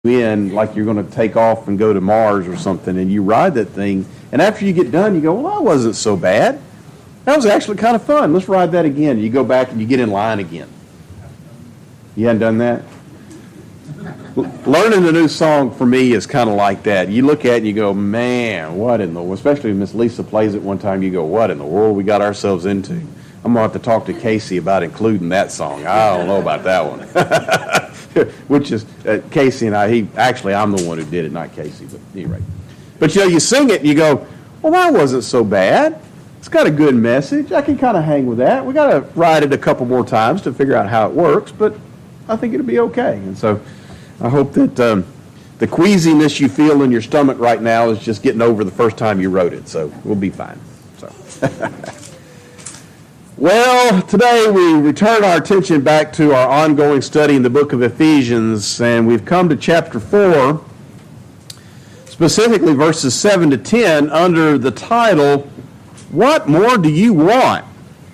in like you're going to take off and go to Mars or something, and you ride that thing, and after you get done, you go, well, that wasn't so bad. That was actually kind of fun. Let's ride that again. You go back and you get in line again. You hadn't done that? Learning a new song for me is kind of like that. You look at it and you go, man, what in the world? Especially if Miss Lisa plays it one time, you go, what in the world we got ourselves into? I'm going to have to talk to Casey about including that song. I don't know about that one. Which is, Casey and I, I'm the one who did it, not Casey, but anyway. But you sing it and you go, well, that wasn't so bad. It's got a good message. I can kind of hang with that. We got to ride it a couple more times to figure out how it works, but I think it'll be okay. And so I hope that the queasiness you feel in your stomach right now is just getting over the first time you wrote it, so we'll be fine. So. Well, today we return our attention back to our ongoing study in the book of Ephesians, and we've come to chapter 4, specifically verses 7 to 10, under the title, What More Do You Want?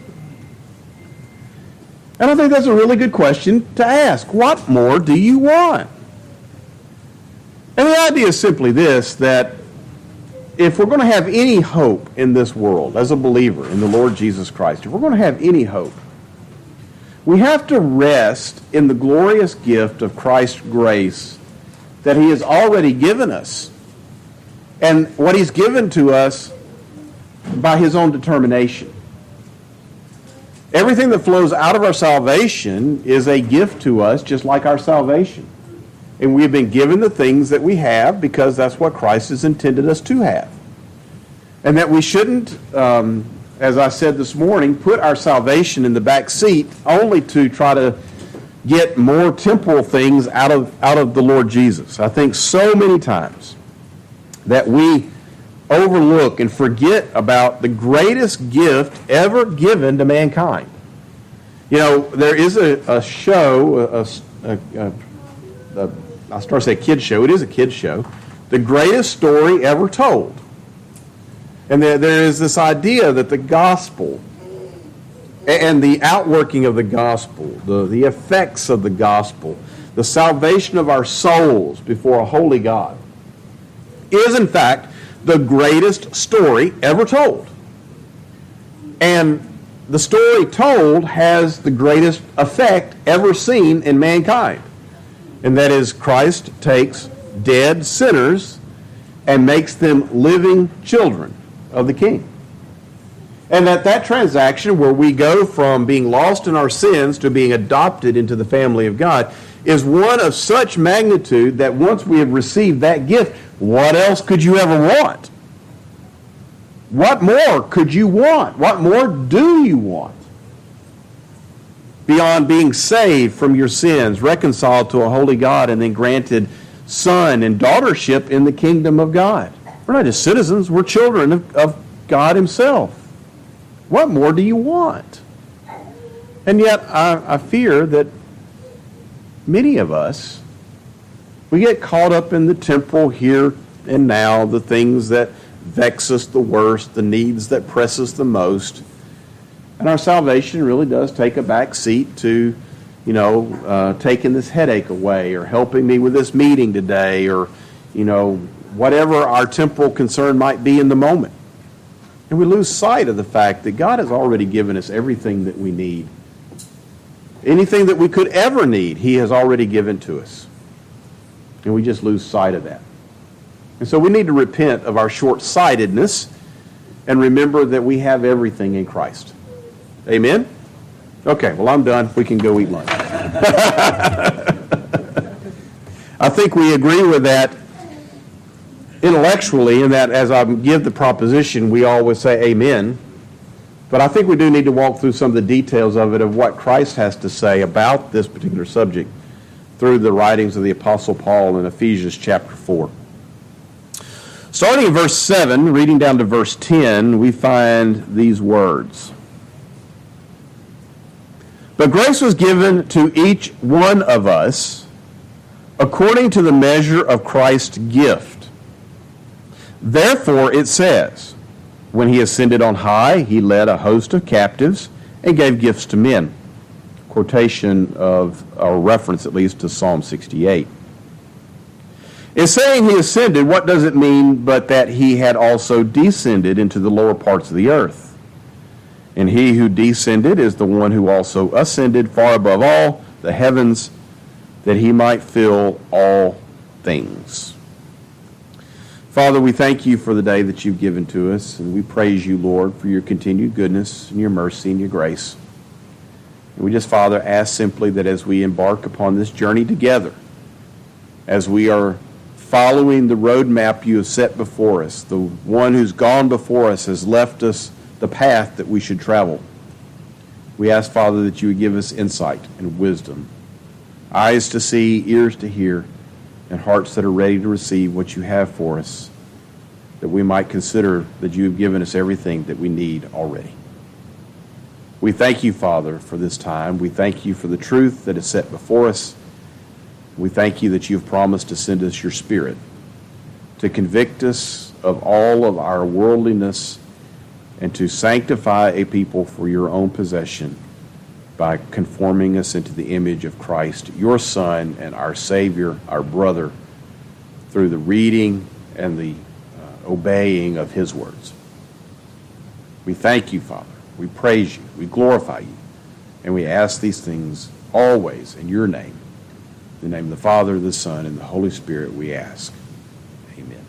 And I think that's a really good question to ask. What more do you want? And the idea is simply this, that if we're going to have any hope in this world as a believer in the Lord Jesus Christ, if we're going to have any hope, we have to rest in the glorious gift of Christ's grace that He has already given us, and what He's given to us by His own determination. Everything that flows out of our salvation is a gift to us, just like our salvation. And we have been given the things that we have because that's what Christ has intended us to have. And that we shouldn't, as I said this morning, put our salvation in the back seat only to try to get more temporal things out of the Lord Jesus. I think so many times that we overlook and forget about the greatest gift ever given to mankind. You know, there is a show, I start to say kid show. It is a kid show. The greatest story ever told. And there is this idea that the gospel and the outworking of the gospel, the effects of the gospel, the salvation of our souls before a holy God, is in fact the greatest story ever told. And the story told has the greatest effect ever seen in mankind. And that is, Christ takes dead sinners and makes them living children of the King. And that transaction where we go from being lost in our sins to being adopted into the family of God is one of such magnitude that once we have received that gift, what else could you ever want? What more could you want? What more do you want? Beyond being saved from your sins, reconciled to a holy God, and then granted son and daughtership in the kingdom of God. We're not just citizens, we're children of God Himself. What more do you want? And yet, I fear that many of us, we get caught up in the temporal here and now, the things that vex us the worst, the needs that press us the most. And our salvation really does take a back seat to, taking this headache away, or helping me with this meeting today, or, whatever our temporal concern might be in the moment. And we lose sight of the fact that God has already given us everything that we need. Anything that we could ever need, He has already given to us. And we just lose sight of that. And so we need to repent of our short-sightedness and remember that we have everything in Christ. Amen? Okay, well, I'm done. We can go eat lunch. I think we agree with that intellectually, in that as I give the proposition, we always say amen. But I think we do need to walk through some of the details of it, of what Christ has to say about this particular subject through the writings of the Apostle Paul in Ephesians chapter 4. Starting in verse 7, reading down to verse 10, we find these words. But grace was given to each one of us according to the measure of Christ's gift. Therefore it says, when He ascended on high, He led a host of captives and gave gifts to men. Quotation of, or reference at least, to Psalm 68. In saying he ascended, what does it mean but that he had also descended into the lower parts of the earth? And he who descended is the one who also ascended far above all the heavens, that he might fill all things. Father, we thank you for the day that you've given to us, and we praise you, Lord, for your continued goodness and your mercy and your grace. And we just, Father, ask simply that as we embark upon this journey together, as we are following the roadmap you have set before us, the one who's gone before us has left us the path that we should travel. We ask, Father, that you would give us insight and wisdom, eyes to see, ears to hear, and hearts that are ready to receive what you have for us, that we might consider that you have given us everything that we need already. We thank you, Father, for this time. We thank you for the truth that is set before us. We thank you that you have promised to send us your Spirit to convict us of all of our worldliness and to sanctify a people for your own possession by conforming us into the image of Christ, your Son and our Savior, our brother, through the reading and the obeying of his words. We thank you, Father. We praise you. We glorify you. And we ask these things always in your name. In the name of the Father, the Son, and the Holy Spirit we ask. Amen.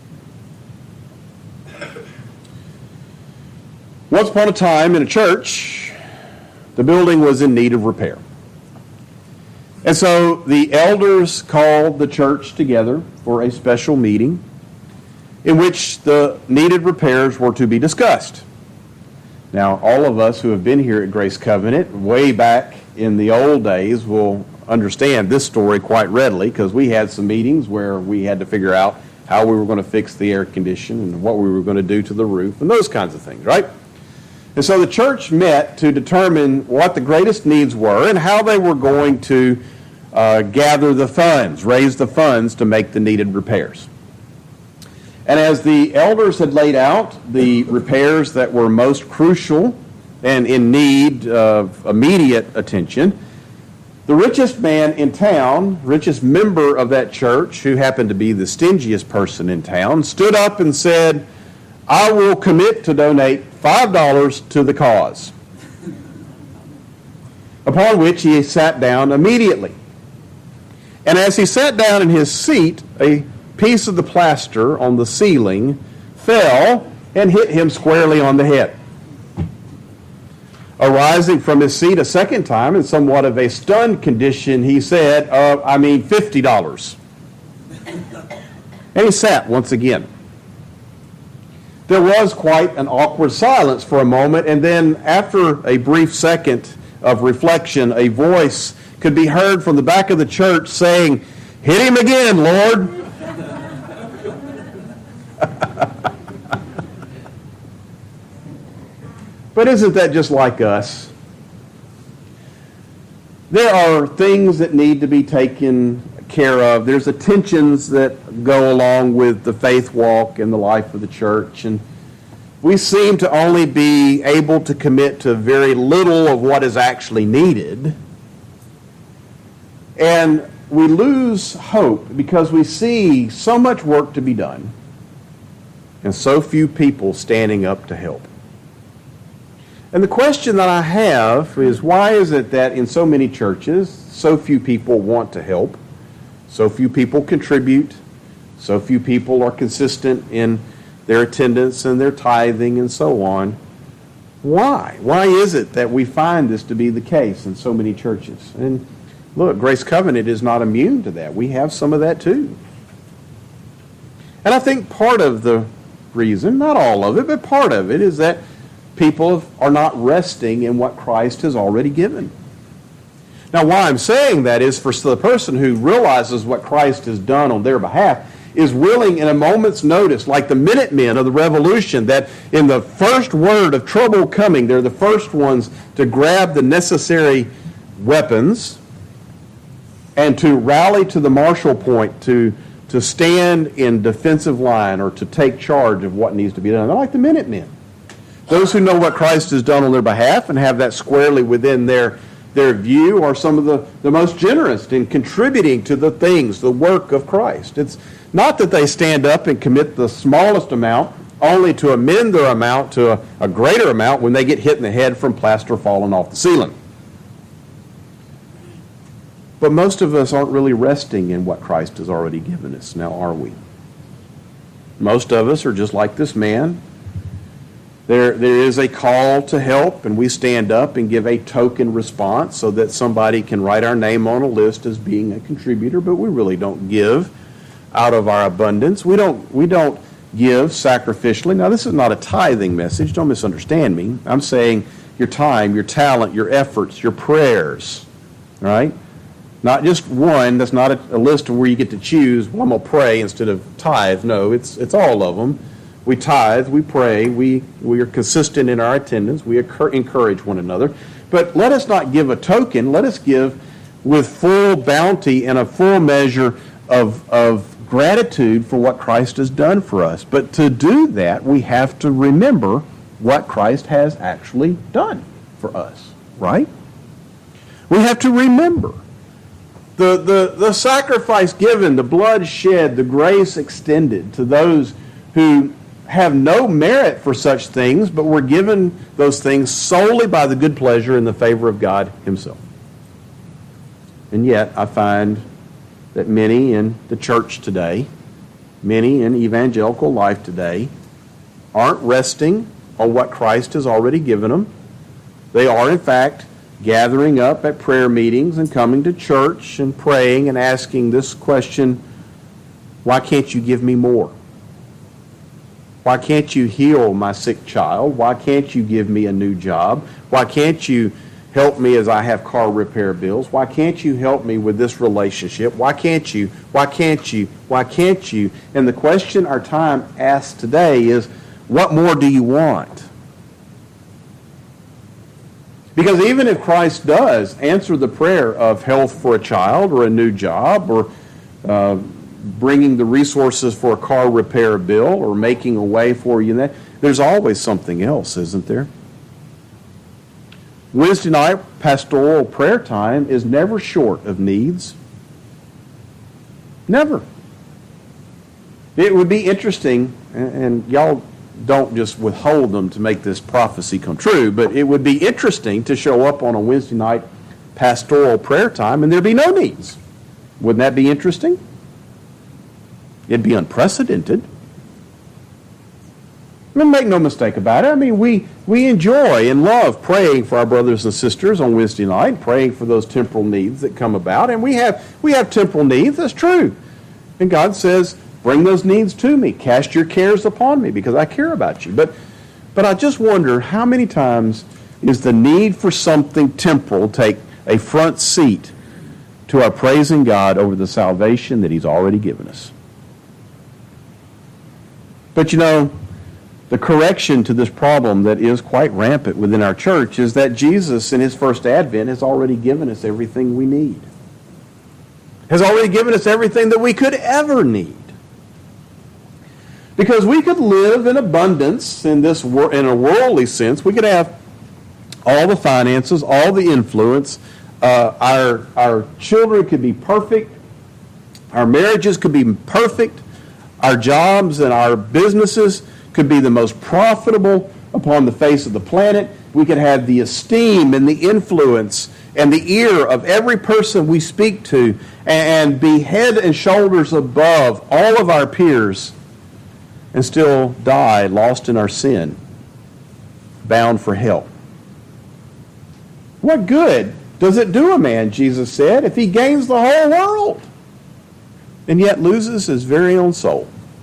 Once upon a time in a church, the building was in need of repair. And so the elders called the church together for a special meeting in which the needed repairs were to be discussed. Now, all of us who have been here at Grace Covenant way back in the old days will understand this story quite readily, because we had some meetings where we had to figure out how we were going to fix the air condition and what we were going to do to the roof and those kinds of things, right? And so the church met to determine what the greatest needs were and how they were going to gather the funds, raise the funds to make the needed repairs. And as the elders had laid out the repairs that were most crucial and in need of immediate attention, the richest man in town, richest member of that church, who happened to be the stingiest person in town, stood up and said, "I will commit to donate $5 to the cause." Upon which he sat down immediately. And as he sat down in his seat, a piece of the plaster on the ceiling fell and hit him squarely on the head. Arising from his seat a second time in somewhat of a stunned condition, he said, $50. And he sat once again. There was quite an awkward silence for a moment, and then after a brief second of reflection, a voice could be heard from the back of the church saying, "Hit him again, Lord." But isn't that just like us? There are things that need to be taken care of. There's attentions that go along with the faith walk and the life of the church. And we seem to only be able to commit to very little of what is actually needed. And we lose hope because we see so much work to be done and so few people standing up to help. And the question that I have is, why is it that in so many churches, so few people want to help, so few people contribute, so few people are consistent in their attendance and their tithing and so on? Why? Why is it that we find this to be the case in so many churches? And look, Grace Covenant is not immune to that. We have some of that too. And I think part of the reason, not all of it, but part of it is that people are not resting in what Christ has already given. Now, why I'm saying that is for the person who realizes what Christ has done on their behalf is willing in a moment's notice, like the Minutemen of the Revolution, that in the first word of trouble coming, they're the first ones to grab the necessary weapons and to rally to the martial point, to stand in defensive line or to take charge of what needs to be done. They're like the Minutemen. Those who know what Christ has done on their behalf and have that squarely within their their view are some of the most generous in contributing to the things, the work of Christ. It's not that they stand up and commit the smallest amount only to amend their amount to a greater amount when they get hit in the head from plaster falling off the ceiling. But most of us aren't really resting in what Christ has already given us, now are we? Most of us are just like this man. There is a call to help, and we stand up and give a token response so that somebody can write our name on a list as being a contributor, but we really don't give out of our abundance. We don't give sacrificially. Now, this is not a tithing message. Don't misunderstand me. I'm saying your time, your talent, your efforts, your prayers, right? Not just one. That's not a list of where you get to choose, well, I'm going to pray instead of tithe. No, it's all of them. We tithe, we pray, we are consistent in our attendance, we encourage one another. But let us not give a token. Let us give with full bounty and a full measure of gratitude for what Christ has done for us. But to do that, we have to remember what Christ has actually done for us, right? We have to remember the sacrifice given, the blood shed, the grace extended to those who have no merit for such things, but were given those things solely by the good pleasure and the favor of God himself. And yet, I find that many in the church today, many in evangelical life today, aren't resting on what Christ has already given them. They are, in fact, gathering up at prayer meetings and coming to church and praying and asking this question, why can't you give me more? Why can't you heal my sick child? Why can't you give me a new job? Why can't you help me as I have car repair bills? Why can't you help me with this relationship? Why can't you? Why can't you? Why can't you? And the question our time asks today is, what more do you want? Because even if Christ does answer the prayer of health for a child or a new job or bringing the resources for a car repair bill or making a way for you, there's always something else, isn't there? Wednesday night pastoral prayer time is never short of needs. Never. It would be interesting, and y'all don't just withhold them to make this prophecy come true, but it would be interesting to show up on a Wednesday night pastoral prayer time and there'd be no needs. Wouldn't that be interesting? It'd be unprecedented. I mean, make no mistake about it. I mean, we enjoy and love praying for our brothers and sisters on Wednesday night, praying for those temporal needs that come about. And we have temporal needs, that's true. And God says, bring those needs to me. Cast your cares upon me because I care about you. But I just wonder how many times is the need for something temporal take a front seat to our praising God over the salvation that he's already given us. But you know, the correction to this problem that is quite rampant within our church is that Jesus in his first advent has already given us everything we need. Has already given us everything that we could ever need. Because we could live in abundance in a worldly sense. We could have all the finances, all the influence. Our children could be perfect. Our marriages could be perfect. Our jobs and our businesses could be the most profitable upon the face of the planet. We could have the esteem and the influence and the ear of every person we speak to and be head and shoulders above all of our peers and still die lost in our sin, bound for hell. What good does it do a man, Jesus said, if he gains the whole world and yet loses his very own soul?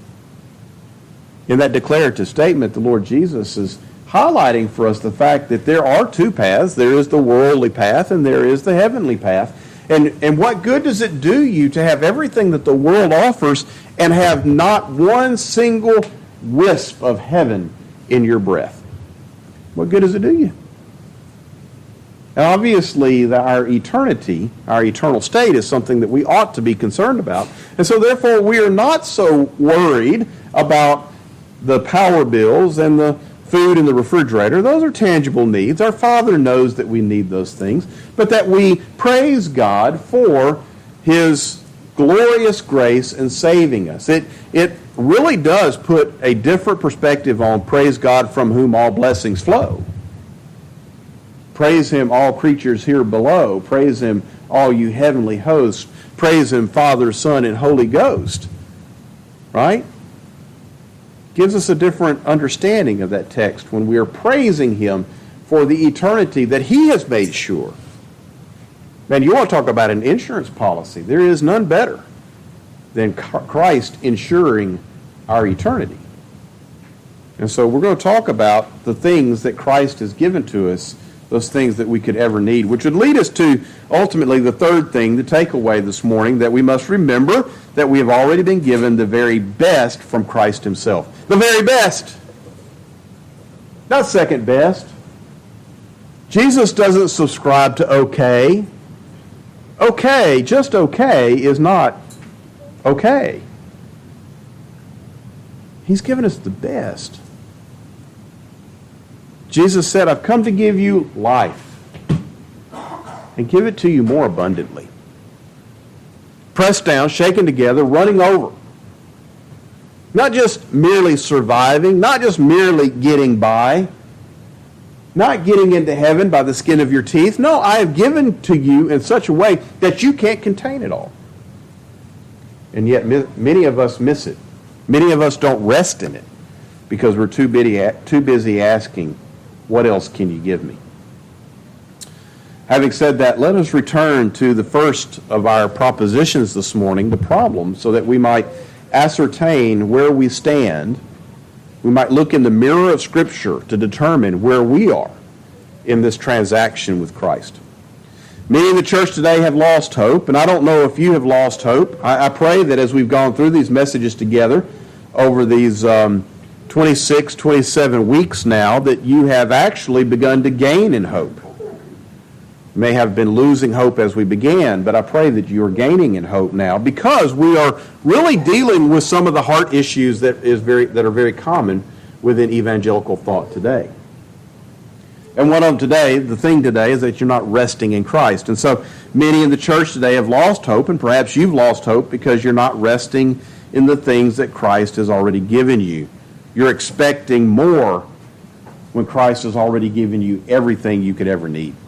In that declarative statement, the Lord Jesus is highlighting for us the fact that there are two paths. There is the worldly path and there is the heavenly path. And what good does it do you to have everything that the world offers and have not one single wisp of heaven in your breath? What good does it do you? And obviously, our eternity, our eternal state is something that we ought to be concerned about. And so therefore, we are not so worried about the power bills and the food in the refrigerator. Those are tangible needs. Our Father knows that we need those things, but that we praise God for His glorious grace in saving us. It really does put a different perspective on praise God from whom all blessings flow. Praise Him, all creatures here below. Praise Him, all you heavenly hosts. Praise Him, Father, Son, and Holy Ghost. Right? Gives us a different understanding of that text when we are praising Him for the eternity that He has made sure. Man, you want to talk about an insurance policy. There is none better than Christ ensuring our eternity. And so we're going to talk about the things that Christ has given to us, those things that we could ever need, which would lead us to ultimately the third thing, the takeaway this morning, that we must remember that we have already been given the very best from Christ Himself. The very best. Not second best. Jesus doesn't subscribe to okay. Okay, just okay is not okay. He's given us the best. Jesus said, I've come to give you life and give it to you more abundantly. Pressed down, shaken together, running over. Not just merely surviving, not just merely getting by, not getting into heaven by the skin of your teeth. No, I have given to you in such a way that you can't contain it all. And yet many of us miss it. Many of us don't rest in it because we're too busy asking, what else can you give me? Having said that, let us return to the first of our propositions this morning, the problem, so that we might ascertain where we stand. We might look in the mirror of Scripture to determine where we are in this transaction with Christ. Many in the church today have lost hope, and I don't know if you have lost hope. I pray that as we've gone through these messages together over these 26, 27 weeks now, that you have actually begun to gain in hope. You may have been losing hope as we began, but I pray that you are gaining in hope now, because we are really dealing with some of the heart issues that are very common within evangelical thought today. And one of them today, the thing today, is that you're not resting in Christ. And so many in the church today have lost hope, and perhaps you've lost hope because you're not resting in the things that Christ has already given you. You're expecting more when Christ has already given you everything you could ever need.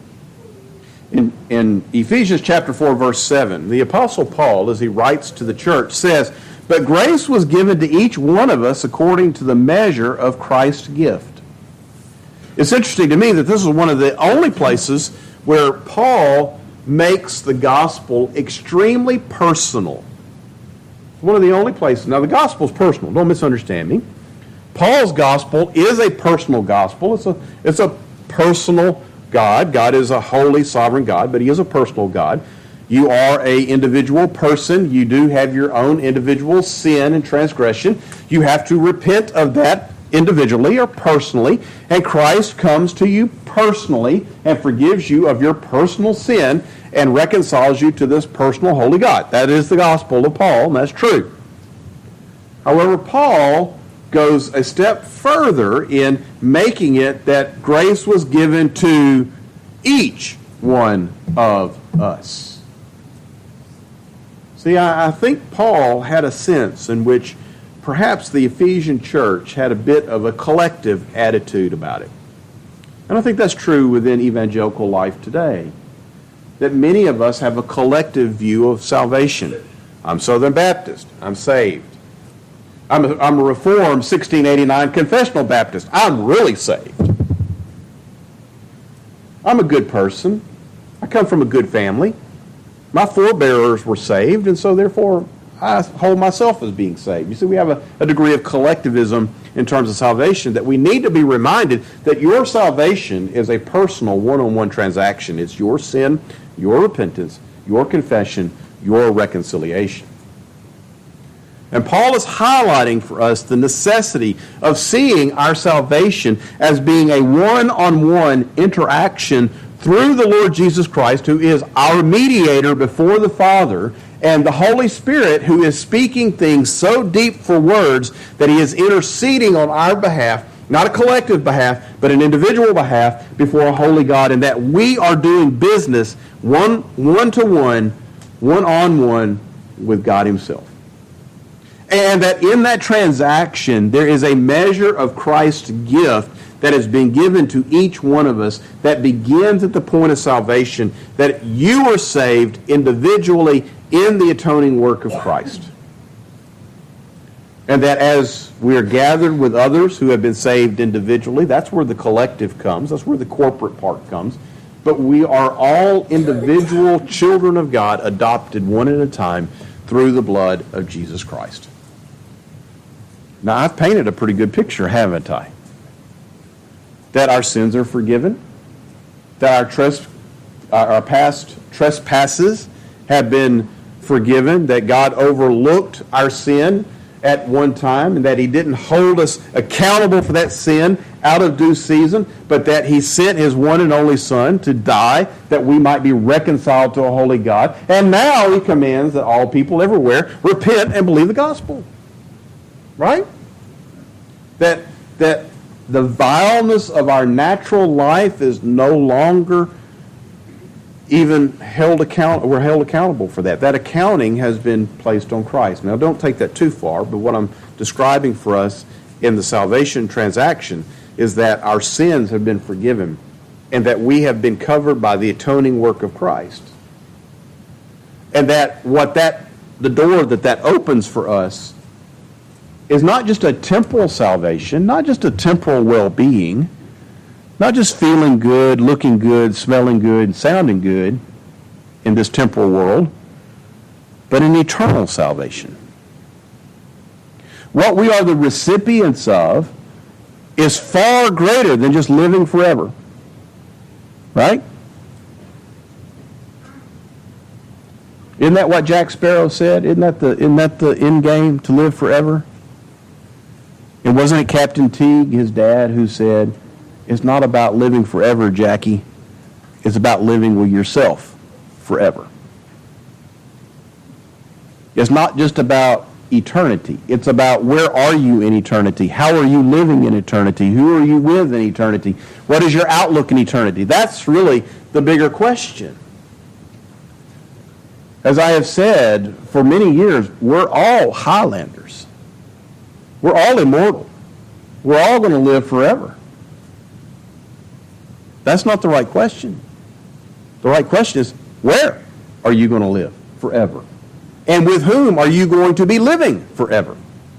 In Ephesians chapter 4, verse 7, the Apostle Paul, as he writes to the church, says, "But grace was given to each one of us according to the measure of Christ's gift." It's interesting to me that this is one of the only places where Paul makes the gospel extremely personal. One of the only places. Now, the gospel is personal. Don't misunderstand me. Paul's gospel is a personal gospel. It's a personal God. God is a holy, sovereign God, but He is a personal God. You are an individual person. You do have your own individual sin and transgression. You have to repent of that individually or personally, and Christ comes to you personally and forgives you of your personal sin and reconciles you to this personal holy God. That is the gospel of Paul, and that's true. However, Paul goes a step further in making it that grace was given to each one of us. See, I think Paul had a sense in which perhaps the Ephesian church had a bit of a collective attitude about it. And I think that's true within evangelical life today, that many of us have a collective view of salvation. I'm Southern Baptist. I'm saved. I'm a Reformed 1689 Confessional Baptist. I'm really saved. I'm a good person. I come from a good family. My forebearers were saved, and so therefore I hold myself as being saved. You see, we have a degree of collectivism in terms of salvation that we need to be reminded that your salvation is a personal one-on-one transaction. It's your sin, your repentance, your confession, your reconciliation. And Paul is highlighting for us the necessity of seeing our salvation as being a one-on-one interaction through the Lord Jesus Christ, who is our mediator before the Father, and the Holy Spirit, who is speaking things so deep for words that He is interceding on our behalf Not a collective behalf, but an individual behalf before a holy God, and that we are doing business one-to-one, one-on-one with God himself. And that in that transaction, there is a measure of Christ's gift that has been given to each one of us that begins at the point of salvation, that you are saved individually in the atoning work of Christ. And that as we are gathered with others who have been saved individually, that's where the collective comes, that's where the corporate part comes. But we are all individual children of God, adopted one at a time through the blood of Jesus Christ. Now, I've painted a pretty good picture, haven't I? That our sins are forgiven, that our past trespasses have been forgiven, that God overlooked our sin at one time, and that he didn't hold us accountable for that sin out of due season, but that he sent his one and only Son to die that we might be reconciled to a holy God. And now he commands that all people everywhere repent and believe the gospel. Right? That the vileness of our natural life is no longer even we're held accountable for that. That accounting has been placed on Christ. Now, don't take that too far, but what I'm describing for us in the salvation transaction is that our sins have been forgiven and that we have been covered by the atoning work of Christ. And that the door that opens for us is not just a temporal salvation, not just a temporal well-being, not just feeling good, looking good, smelling good, sounding good in this temporal world, but an eternal salvation. What we are the recipients of is far greater than just living forever. Right? Isn't that what Jack Sparrow said? Isn't that the end game, to live forever? And wasn't it Captain Teague, his dad, who said, it's not about living forever, Jackie. It's about living with yourself forever. It's not just about eternity. It's about where are you in eternity? How are you living in eternity? Who are you with in eternity? What is your outlook in eternity? That's really the bigger question. As I have said for many years, we're all Highlanders. We're all immortal. We're all going to live forever. That's not the right question. The right question is, where are you going to live forever? And with whom are you going to be living forever?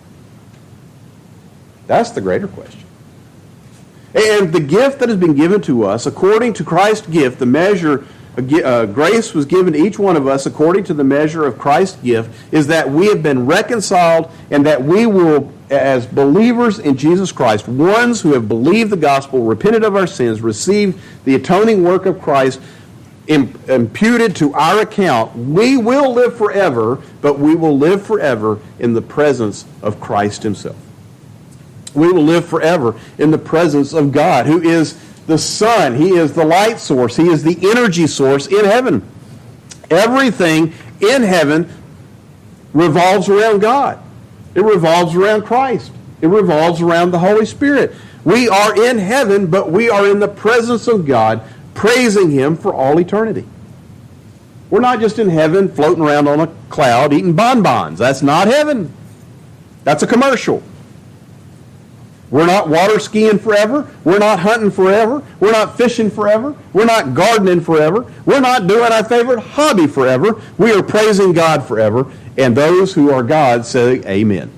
That's the greater question. And the gift that has been given to us, according to Christ's gift, the measure, grace was given to each one of us according to the measure of Christ's gift, is that we have been reconciled and that we will, as believers in Jesus Christ, ones who have believed the gospel, repented of our sins, received the atoning work of Christ, imputed to our account, we will live forever, but we will live forever in the presence of Christ himself. We will live forever in the presence of God, who is the sun. He is the light source. He is the energy source in heaven. Everything in heaven revolves around God. It revolves around Christ. It revolves around the Holy Spirit. We are in heaven, but we are in the presence of God, praising him for all eternity. We're not just in heaven floating around on a cloud eating bonbons. That's not heaven. That's a commercial. We're not water skiing forever. We're not hunting forever. We're not fishing forever. We're not gardening forever. We're not doing our favorite hobby forever. We are praising God forever. And those who are God say amen.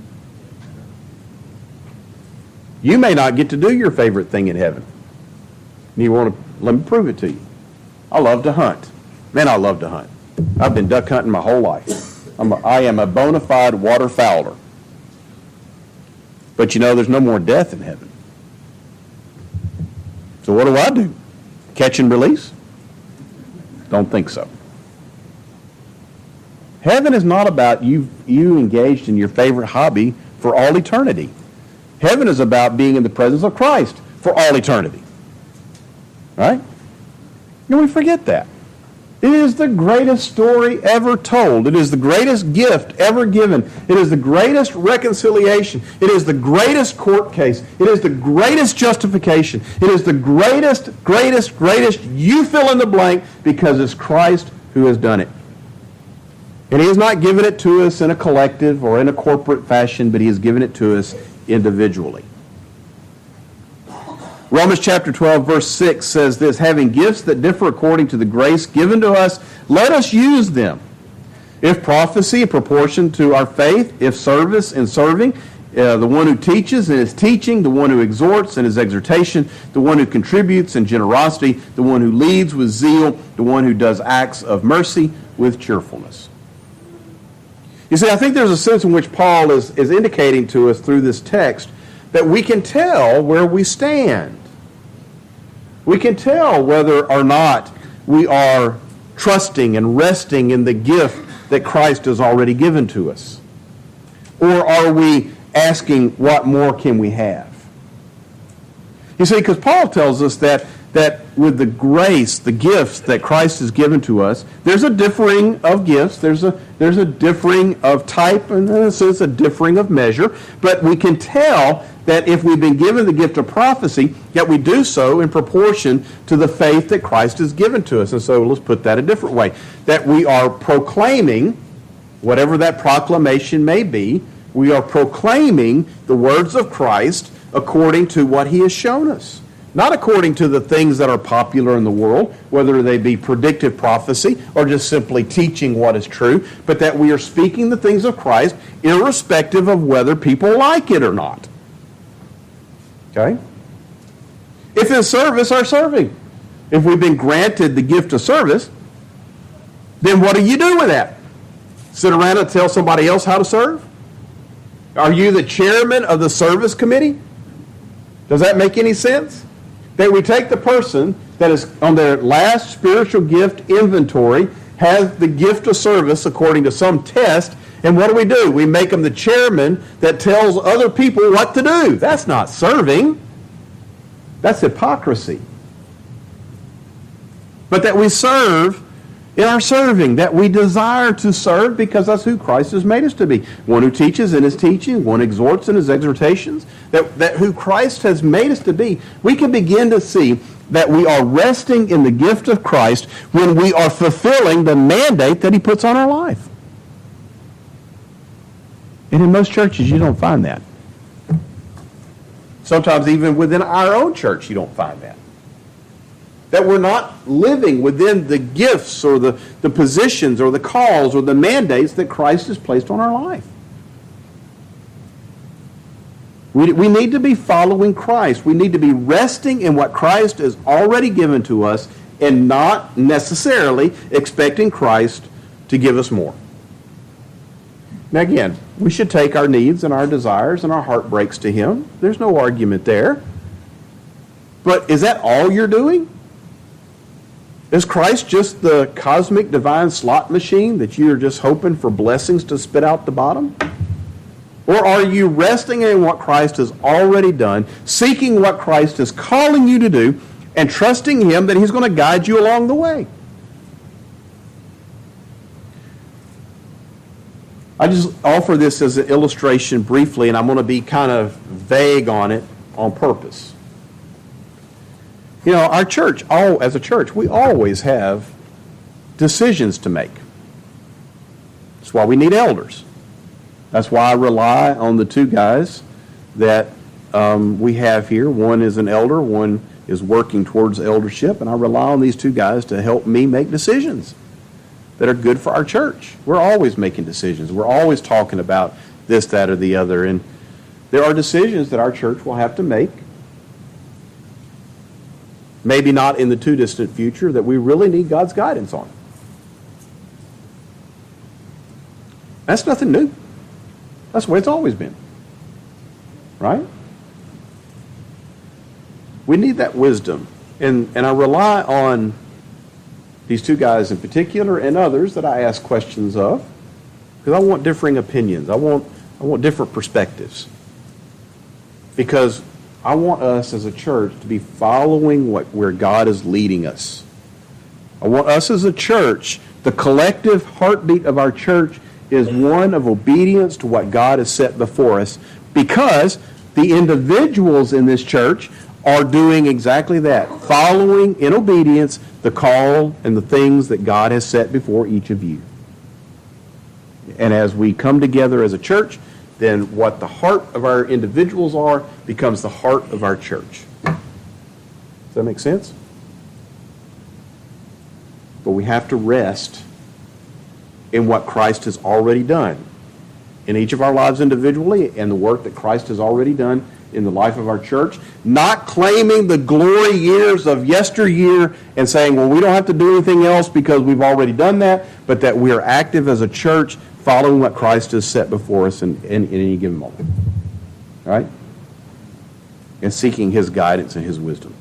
You may not get to do your favorite thing in heaven. You want to, let me prove it to you. I love to hunt. Man, I love to hunt. I've been duck hunting my whole life. I am a bona fide waterfowler. But you know, there's no more death in heaven. So what do? Catch and release? Don't think so. Heaven is not about you engaged in your favorite hobby for all eternity. Heaven is about being in the presence of Christ for all eternity. Right? And we forget that. It is the greatest story ever told. It is the greatest gift ever given. It is the greatest reconciliation. It is the greatest court case. It is the greatest justification. It is the greatest, you fill in the blank, because it's Christ who has done it. And He has not given it to us in a collective or in a corporate fashion, but He has given it to us individually. Romans chapter 12, verse 6 says this, having gifts that differ according to the grace given to us, let us use them. If prophecy, in proportion to our faith. If service, in serving. The one who teaches in his teaching. The one who exhorts in his exhortation. The one who contributes in generosity. The one who leads with zeal. The one who does acts of mercy with cheerfulness. You see, I think there's a sense in which Paul is indicating to us through this text that we can tell where we stand. We can tell whether or not we are trusting and resting in the gift that Christ has already given to us. Or are we asking, what more can we have? You see, because Paul tells us that with the grace, the gifts that Christ has given to us, there's a differing of gifts, there's a differing of type, and in a sense a differing of measure, but we can tell that if we've been given the gift of prophecy, that we do so in proportion to the faith that Christ has given to us. And so let's put that a different way. That we are proclaiming, whatever that proclamation may be, we are proclaiming the words of Christ according to what He has shown us. Not according to the things that are popular in the world, whether they be predictive prophecy or just simply teaching what is true, but that we are speaking the things of Christ irrespective of whether people like it or not. Okay? If in service, are serving. If we've been granted the gift of service, then what do you do with that? Sit around and tell somebody else how to serve? Are you the chairman of the service committee? Does that make any sense? That we take the person that is on their last spiritual gift inventory, has the gift of service according to some test, and what do? We make them the chairman that tells other people what to do. That's not serving. That's hypocrisy. But that we serve in our serving, that we desire to serve because that's who Christ has made us to be. One who teaches in his teaching, one exhorts in his exhortations, that who Christ has made us to be. We can begin to see that we are resting in the gift of Christ when we are fulfilling the mandate that He puts on our life. And in most churches, you don't find that. Sometimes even within our own church, you don't find that. That we're not living within the gifts or the positions or the calls or the mandates that Christ has placed on our life. We need to be following Christ. We need to be resting in what Christ has already given to us and not necessarily expecting Christ to give us more. Now again, we should take our needs and our desires and our heartbreaks to Him. There's no argument there. But is that all you're doing? Is Christ just the cosmic divine slot machine that you're just hoping for blessings to spit out the bottom? Or are you resting in what Christ has already done, seeking what Christ is calling you to do, and trusting Him that He's going to guide you along the way? I just offer this as an illustration briefly, and I'm going to be kind of vague on it on purpose. You know, our church, as a church, we always have decisions to make. That's why we need elders. That's why I rely on the two guys that we have here. One is an elder, one is working towards eldership, and I rely on these two guys to help me make decisions that are good for our church. We're always making decisions. We're always talking about this, that, or the other, and there are decisions that our church will have to make, maybe not in the too distant future, that we really need God's guidance on. That's nothing new. That's the way it's always been. Right? We need that wisdom. And I rely on these two guys in particular and others that I ask questions of because I want differing opinions. I want different perspectives. Because I want us as a church to be following where God is leading us. I want us as a church, the collective heartbeat of our church is one of obedience to what God has set before us, because the individuals in this church are doing exactly that, following in obedience the call and the things that God has set before each of you. And as we come together as a church, then what the heart of our individuals are becomes the heart of our church. Does that make sense? But we have to rest in what Christ has already done in each of our lives individually, and the work that Christ has already done in the life of our church, not claiming the glory years of yesteryear and saying, well, we don't have to do anything else because we've already done that, but that we are active as a church following what Christ has set before us in any given moment. All right? And seeking his guidance and his wisdom.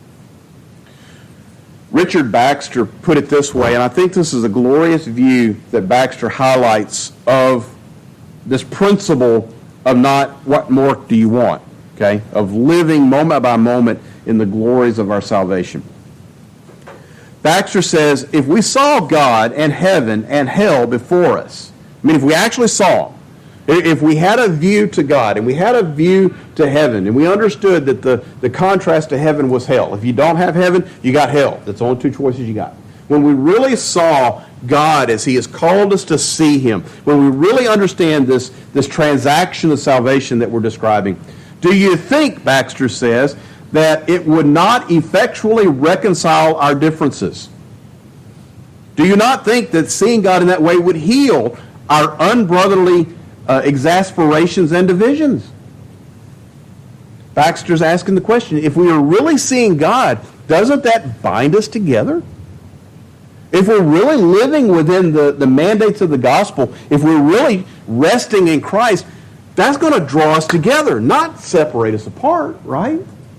Richard Baxter put it this way, and I think this is a glorious view that Baxter highlights of this principle of not what more do you want, okay, of living moment by moment in the glories of our salvation. Baxter says, if we saw God and heaven and hell before us, I mean, if we actually saw him, if we had a view to God and we had a view to heaven and we understood that the contrast to heaven was hell. If you don't have heaven, you got hell. That's the only two choices you got. When we really saw God as he has called us to see him, when we really understand this transaction of salvation that we're describing, do you think, Baxter says, that it would not effectually reconcile our differences? Do you not think that seeing God in that way would heal our unbrotherly exasperations and divisions? Baxter's asking the question, if we are really seeing God, doesn't that bind us together? If we're really living within the mandates of the gospel, if we're really resting in Christ, that's going to draw us together, not separate us apart, right?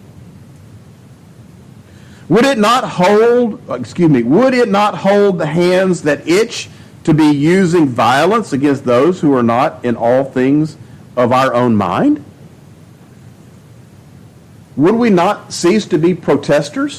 Would it not hold the hands that itch to be using violence against those who are not in all things of our own mind? Would we not cease to be protesters?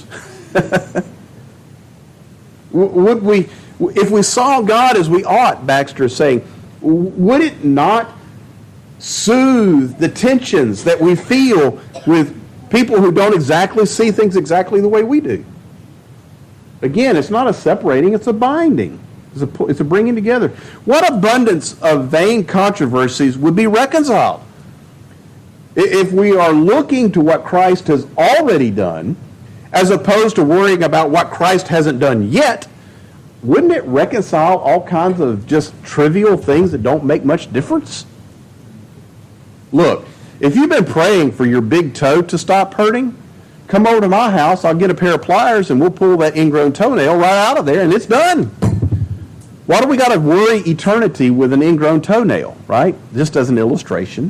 Would we, if we saw God as we ought, Baxter is saying, would it not soothe the tensions that we feel with people who don't exactly see things exactly the way we do? Again, it's not a separating, it's a binding. It's a bringing together. What abundance of vain controversies would be reconciled if we are looking to what Christ has already done, as opposed to worrying about what Christ hasn't done yet? Wouldn't it reconcile all kinds of just trivial things that don't make much difference? Look, if you've been praying for your big toe to stop hurting, come over to my house, I'll get a pair of pliers and we'll pull that ingrown toenail right out of there and it's done. Why do we got to worry eternity with an ingrown toenail, right? Just as an illustration.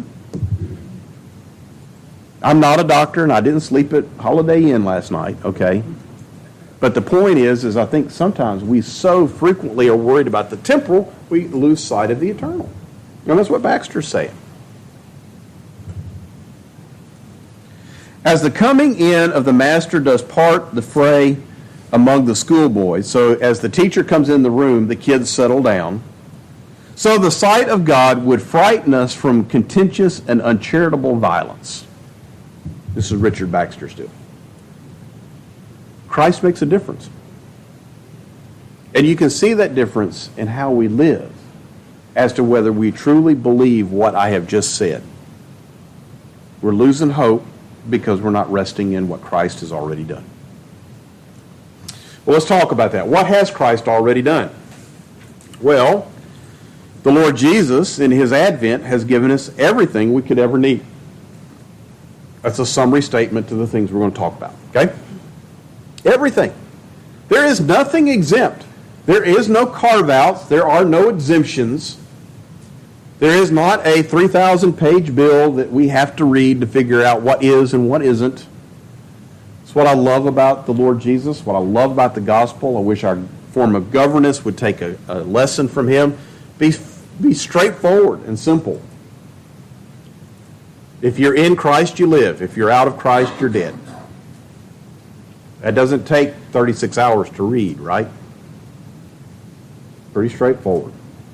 I'm not a doctor and I didn't sleep at Holiday Inn last night, okay? But the point is I think sometimes we so frequently are worried about the temporal, we lose sight of the eternal. And that's what Baxter's saying. As the coming in of the master does part the fray among the schoolboys, so as the teacher comes in the room, the kids settle down, so the sight of God would frighten us from contentious and uncharitable violence. This is Richard Baxter still. Christ makes a difference. And you can see that difference in how we live as to whether we truly believe what I have just said. We're losing hope because we're not resting in what Christ has already done. Well, let's talk about that. What has Christ already done? Well, the Lord Jesus in his advent has given us everything we could ever need. That's a summary statement to the things we're going to talk about, okay? Everything. There is nothing exempt. There is no carve-outs. There are no exemptions. There is not a 3,000-page bill that we have to read to figure out what is and what isn't. It's what I love about the Lord Jesus, what I love about the gospel. I wish our form of governance would take a lesson from him. Be straightforward and simple. If you're in Christ, you live. If you're out of Christ, you're dead. That doesn't take 36 hours to read, right? Pretty straightforward.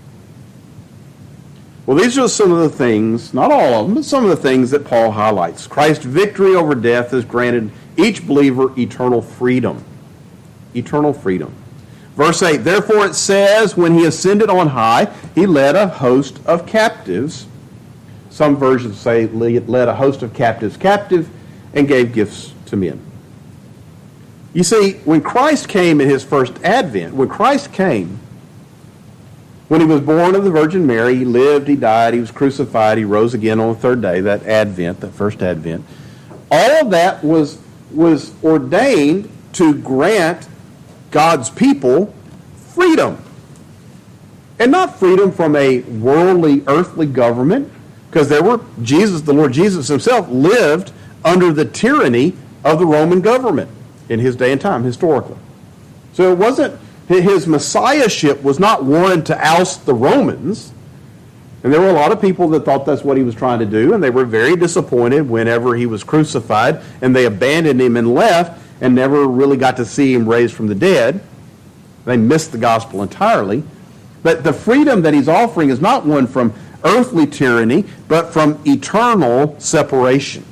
Well, these are some of the things, not all of them, but some of the things that Paul highlights. Christ's victory over death has granted each believer eternal freedom. Eternal freedom. Verse 8, therefore it says, when he ascended on high, he led a host of captives. Some versions say led a host of captives captive and gave gifts to men. You see, when Christ came in his first advent, when Christ came, when he was born of the Virgin Mary, he lived, he died, he was crucified, he rose again on the third day, that advent, that first advent. All of that was ordained to grant God's people freedom. And not freedom from a worldly, earthly government, because the Lord Jesus himself lived under the tyranny of the Roman government in his day and time, historically. So it wasn't, his messiahship was not one to oust the Romans. And there were a lot of people that thought that's what he was trying to do, and they were very disappointed whenever he was crucified, and they abandoned him and left, and never really got to see him raised from the dead. They missed the gospel entirely. But the freedom that he's offering is not one from earthly tyranny, but from eternal separation.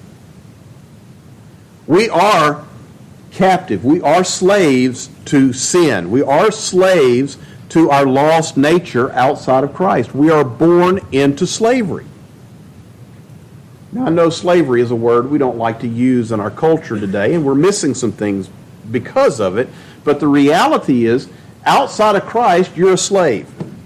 We are captive. We are slaves to sin. We are slaves to our lost nature outside of Christ. We are born into slavery. Now, I know slavery is a word we don't like to use in our culture today, and we're missing some things because of it. But the reality is, outside of Christ, you're a slave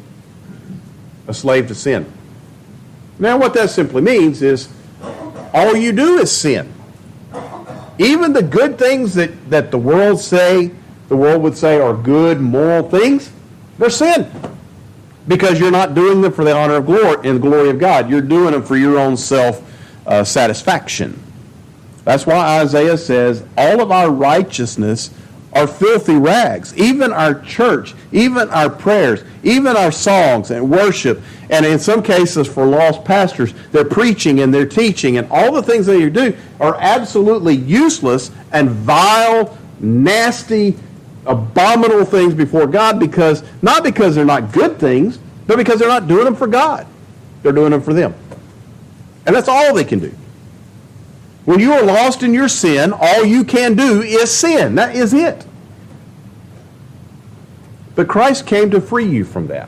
to sin. Now, what that simply means is all you do is sin. Even the good things that the world would say are good, moral things, they're sin. Because you're not doing them for the honor of glory and the glory of God. You're doing them for your own self-satisfaction. That's why Isaiah says, all of our righteousness are filthy rags. Even our church, even our prayers, even our songs and worship, and in some cases for lost pastors, their preaching and their teaching and all the things that you do are absolutely useless and vile, nasty, abominable things before God, not because they're not good things, but because they're not doing them for God. They're doing them for them. And that's all they can do. When you are lost in your sin, all you can do is sin. That is it. But Christ came to free you from that.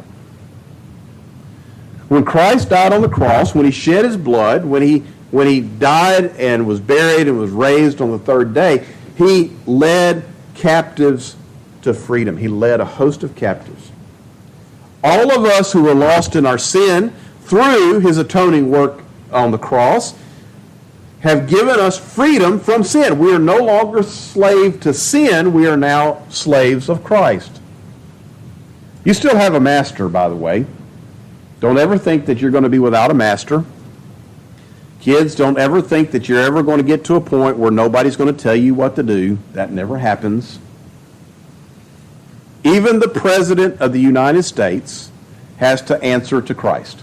When Christ died on the cross, when he shed his blood, when he died and was buried and was raised on the third day, he led captives to freedom. He led a host of captives. All of us who were lost in our sin through his atoning work on the cross have given us freedom from sin. We are no longer slaves to sin. We are now slaves of Christ. You still have a master, by the way. Don't ever think that you're going to be without a master. Kids, don't ever think that you're ever going to get to a point where nobody's going to tell you what to do. That never happens. Even the President of the United States has to answer to Christ.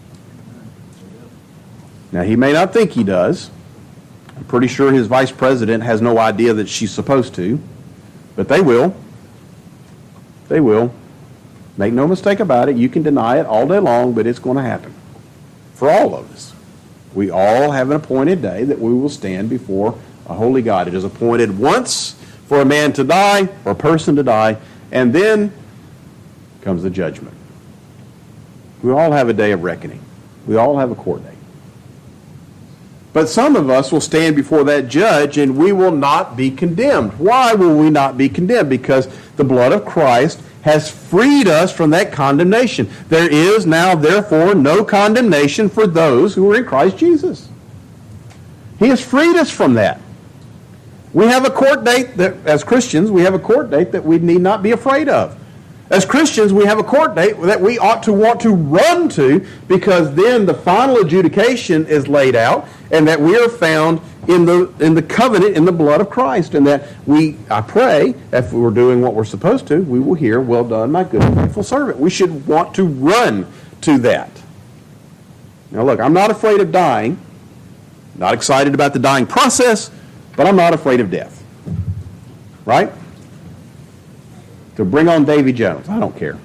Now, he may not think he does. I'm pretty sure his vice president has no idea that she's supposed to. But they will. They will. Make no mistake about it. You can deny it all day long, but it's going to happen. For all of us. We all have an appointed day that we will stand before a holy God. It is appointed once for a man to die, for a person to die, and then comes the judgment. We all have a day of reckoning. We all have a court date. But some of us will stand before that judge and we will not be condemned. Why will we not be condemned? Because the blood of Christ has freed us from that condemnation. There is now, therefore, no condemnation for those who are in Christ Jesus. He has freed us from that. We have a court date that, as Christians, we have a court date that we need not be afraid of. As Christians, we have a court date that we ought to want to run to, because then the final adjudication is laid out, and that we are found in the covenant, in the blood of Christ, and that I pray, if we're doing what we're supposed to, we will hear, "Well done, my good and faithful servant." We should want to run to that. Now look, I'm not afraid of dying, not excited about the dying process, but I'm not afraid of death. right? To bring on Davy Jones. I don't care.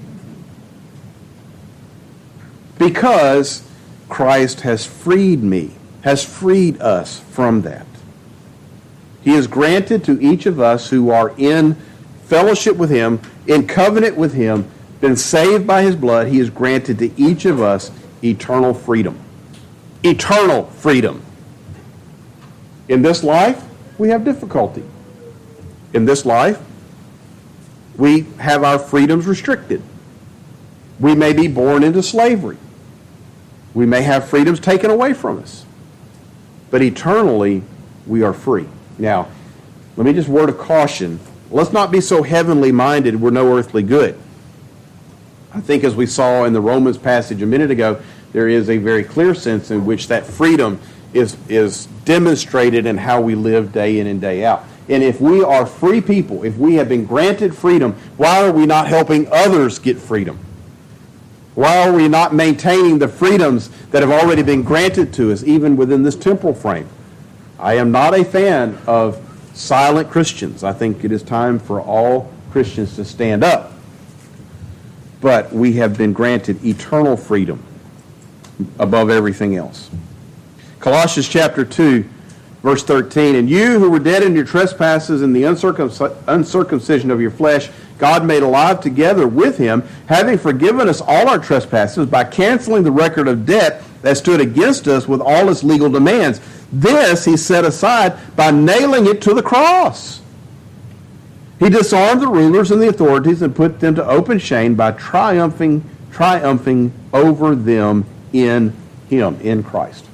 Because Christ has freed me, has freed us from that. He has granted to each of us who are in fellowship with him, in covenant with him, been saved by his blood, he has granted to each of us eternal freedom. Eternal freedom. In this life, we have difficulty. In this life, we have our freedoms restricted. We may be born into slavery. We may have freedoms taken away from us. But eternally, we are free. Now, let me just word of caution. Let's not be so heavenly minded we're no earthly good. I think as we saw in the Romans passage a minute ago, there is a very clear sense in which that freedom is demonstrated in how we live day in and day out. And if we are free people, if we have been granted freedom, why are we not helping others get freedom? Why are we not maintaining the freedoms that have already been granted to us, even within this temporal frame? I am not a fan of silent Christians. I think it is time for all Christians to stand up. But we have been granted eternal freedom above everything else. Colossians chapter 2, verse 13, and you who were dead in your trespasses and the uncircumcision of your flesh, God made alive together with him, having forgiven us all our trespasses by canceling the record of debt that stood against us with all its legal demands. This he set aside by nailing it to the cross. He disarmed the rulers and the authorities and put them to open shame by triumphing over them in him, in Christ.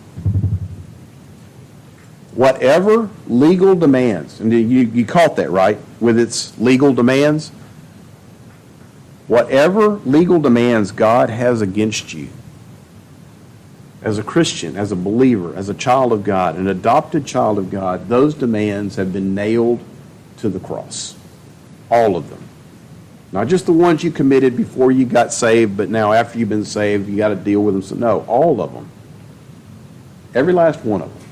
Whatever legal demands, and you caught that, right? With its legal demands. Whatever legal demands God has against you, as a Christian, as a believer, as a child of God, an adopted child of God, those demands have been nailed to the cross. All of them. Not just the ones you committed before you got saved, but now after you've been saved, you got to deal with them. So no, all of them. Every last one of them.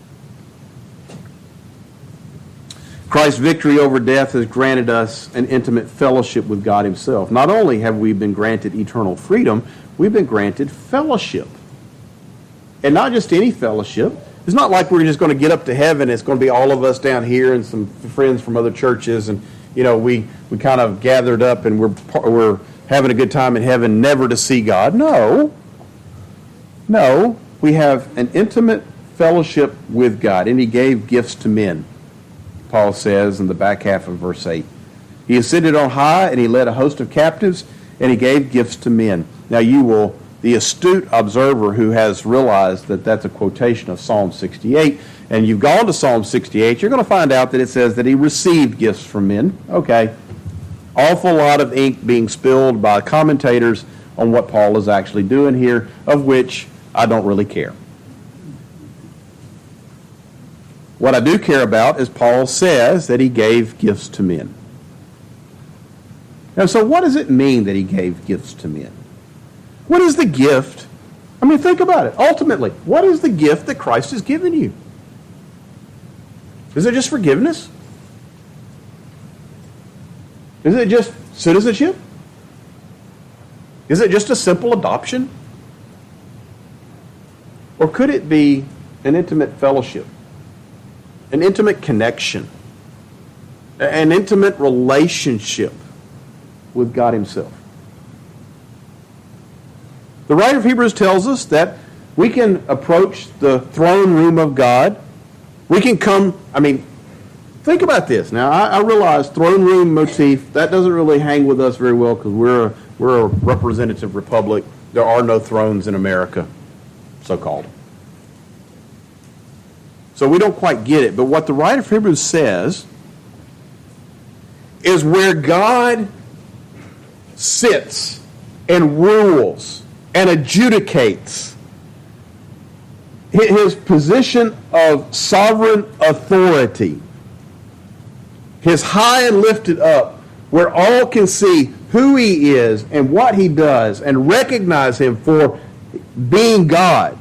Christ's victory over death has granted us an intimate fellowship with God himself. Not only have we been granted eternal freedom, we've been granted fellowship. And not just any fellowship. It's not like we're just going to get up to heaven. It's going to be all of us down here and some friends from other churches. And, you know, we kind of gathered up and we're having a good time in heaven, never to see God. No. No. We have an intimate fellowship with God. And he gave gifts to men, Paul says in the back half of verse 8. He ascended on high and he led a host of captives and he gave gifts to men. Now the astute observer who has realized that that's a quotation of Psalm 68, and you've gone to Psalm 68, you're going to find out that it says that he received gifts from men. Okay. Awful lot of ink being spilled by commentators on what Paul is actually doing here, of which I don't really care. What I do care about is Paul says that he gave gifts to men. Now, so what does it mean that he gave gifts to men? What is the gift? I mean, think about it. Ultimately, what is the gift that Christ has given you? Is it just forgiveness? Is it just citizenship? Is it just a simple adoption? Or could it be an intimate fellowship, an intimate connection, an intimate relationship with God himself? The writer of Hebrews tells us that we can approach the throne room of God. We can come, think about this. Now, I realize throne room motif, that doesn't really hang with us very well because we're a representative republic. There are no thrones in America, so-called. So we don't quite get it. But what the writer of Hebrews says is where God sits and rules and adjudicates, his position of sovereign authority, his high and lifted up, where all can see who he is and what he does and recognize him for being God.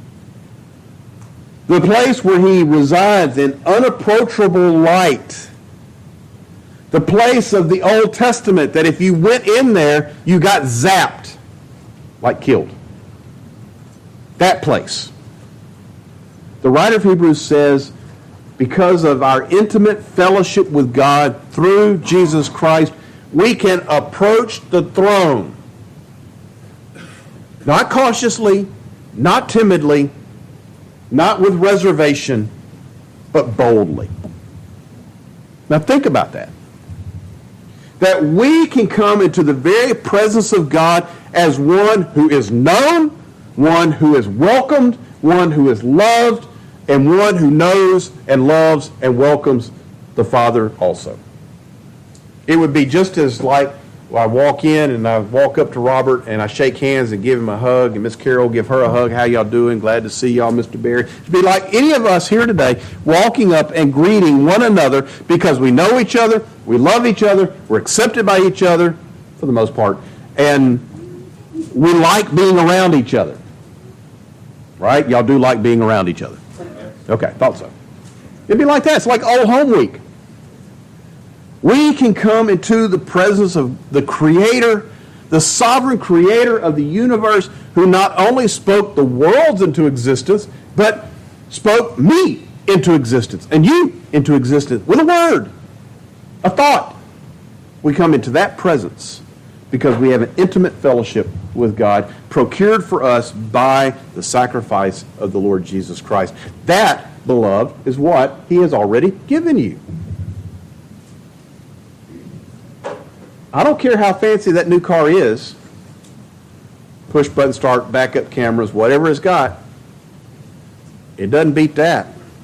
The place where he resides in unapproachable light The place of the Old Testament that if you went in there, you got zapped, like killed. That place. The writer of Hebrews says, because of our intimate fellowship with God through Jesus Christ, we can approach the throne. Not cautiously, not timidly, not with reservation, but boldly. Now think about that. That we can come into the very presence of God as one who is known, one who is welcomed, one who is loved, and one who knows and loves and welcomes the Father also. It would be just as like I walk in and I walk up to Robert and I shake hands and give him a hug, and Miss Carol give her a hug. How y'all doing? Glad to see y'all, Mr. Barry. It'd be like any of us here today walking up and greeting one another because we know each other, we love each other, we're accepted by each other for the most part, and we like being around each other. Right? Y'all do like being around each other. Okay, thought so. It'd be like that. It's like Old Home Week. We can come into the presence of the Creator, the sovereign Creator of the universe, who not only spoke the worlds into existence, but spoke me into existence and you into existence with a word, a thought. We come into that presence because we have an intimate fellowship with God procured for us by the sacrifice of the Lord Jesus Christ. That, beloved, is what He has already given you. I don't care how fancy that new car is. Push button start, backup cameras, whatever it's got. It doesn't beat that.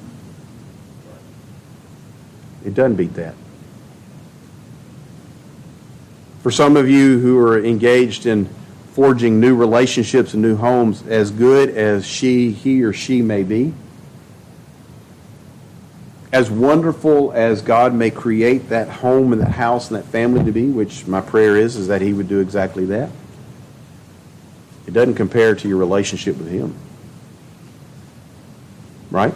It doesn't beat that. For some of you who are engaged in forging new relationships and new homes, as good as he or she may be, as wonderful as God may create that home and that house and that family to be, which my prayer is that He would do exactly that, it doesn't compare to your relationship with Him. Right?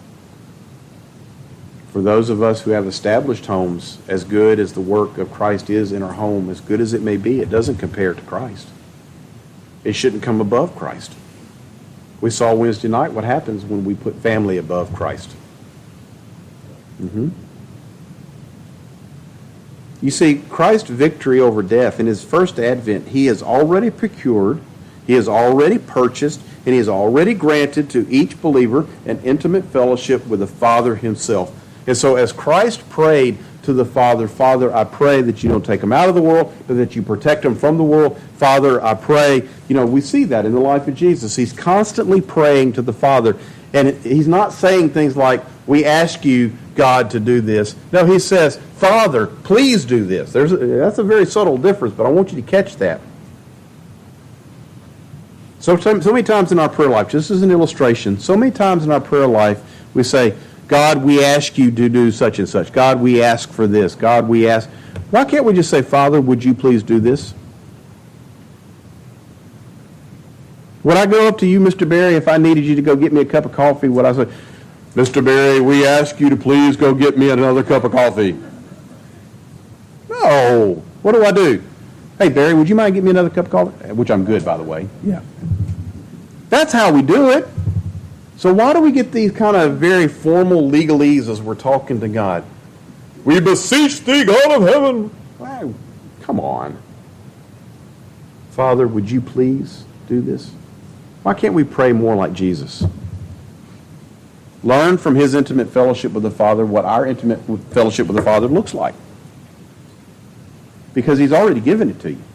For those of us who have established homes, as good as the work of Christ is in our home, as good as it may be, it doesn't compare to Christ. It shouldn't come above Christ. We saw Wednesday night what happens when we put family above Christ. You see, Christ's victory over death in His first advent, He has already procured, He has already purchased, and He has already granted to each believer an intimate fellowship with the Father Himself. And so as Christ prayed to the Father, Father, I pray that you don't take them out of the world, but that you protect them from the world. Father, I pray. We see that in the life of Jesus. He's constantly praying to the Father. And He's not saying things like, we ask you, God, to do this. No, He says, Father, please do this. That's a very subtle difference, but I want you to catch that. So many times in our prayer life, just as an illustration, so many times in our prayer life, we say, God, we ask you to do such and such. God, we ask for this. God, we ask. Why can't we just say, Father, would you please do this? Would I go up to you, Mr. Barry, if I needed you to go get me a cup of coffee? Would I say, Mr. Barry, we ask you to please go get me another cup of coffee? No. What do? Hey, Barry, would you mind getting me another cup of coffee? Which I'm good, by the way. Yeah. That's how we do it. So why do we get these kind of very formal legalese as we're talking to God? We beseech thee, God of heaven. Wow, come on. Father, would you please do this? Why can't we pray more like Jesus? Learn from His intimate fellowship with the Father what our intimate fellowship with the Father looks like. Because He's already given it to you.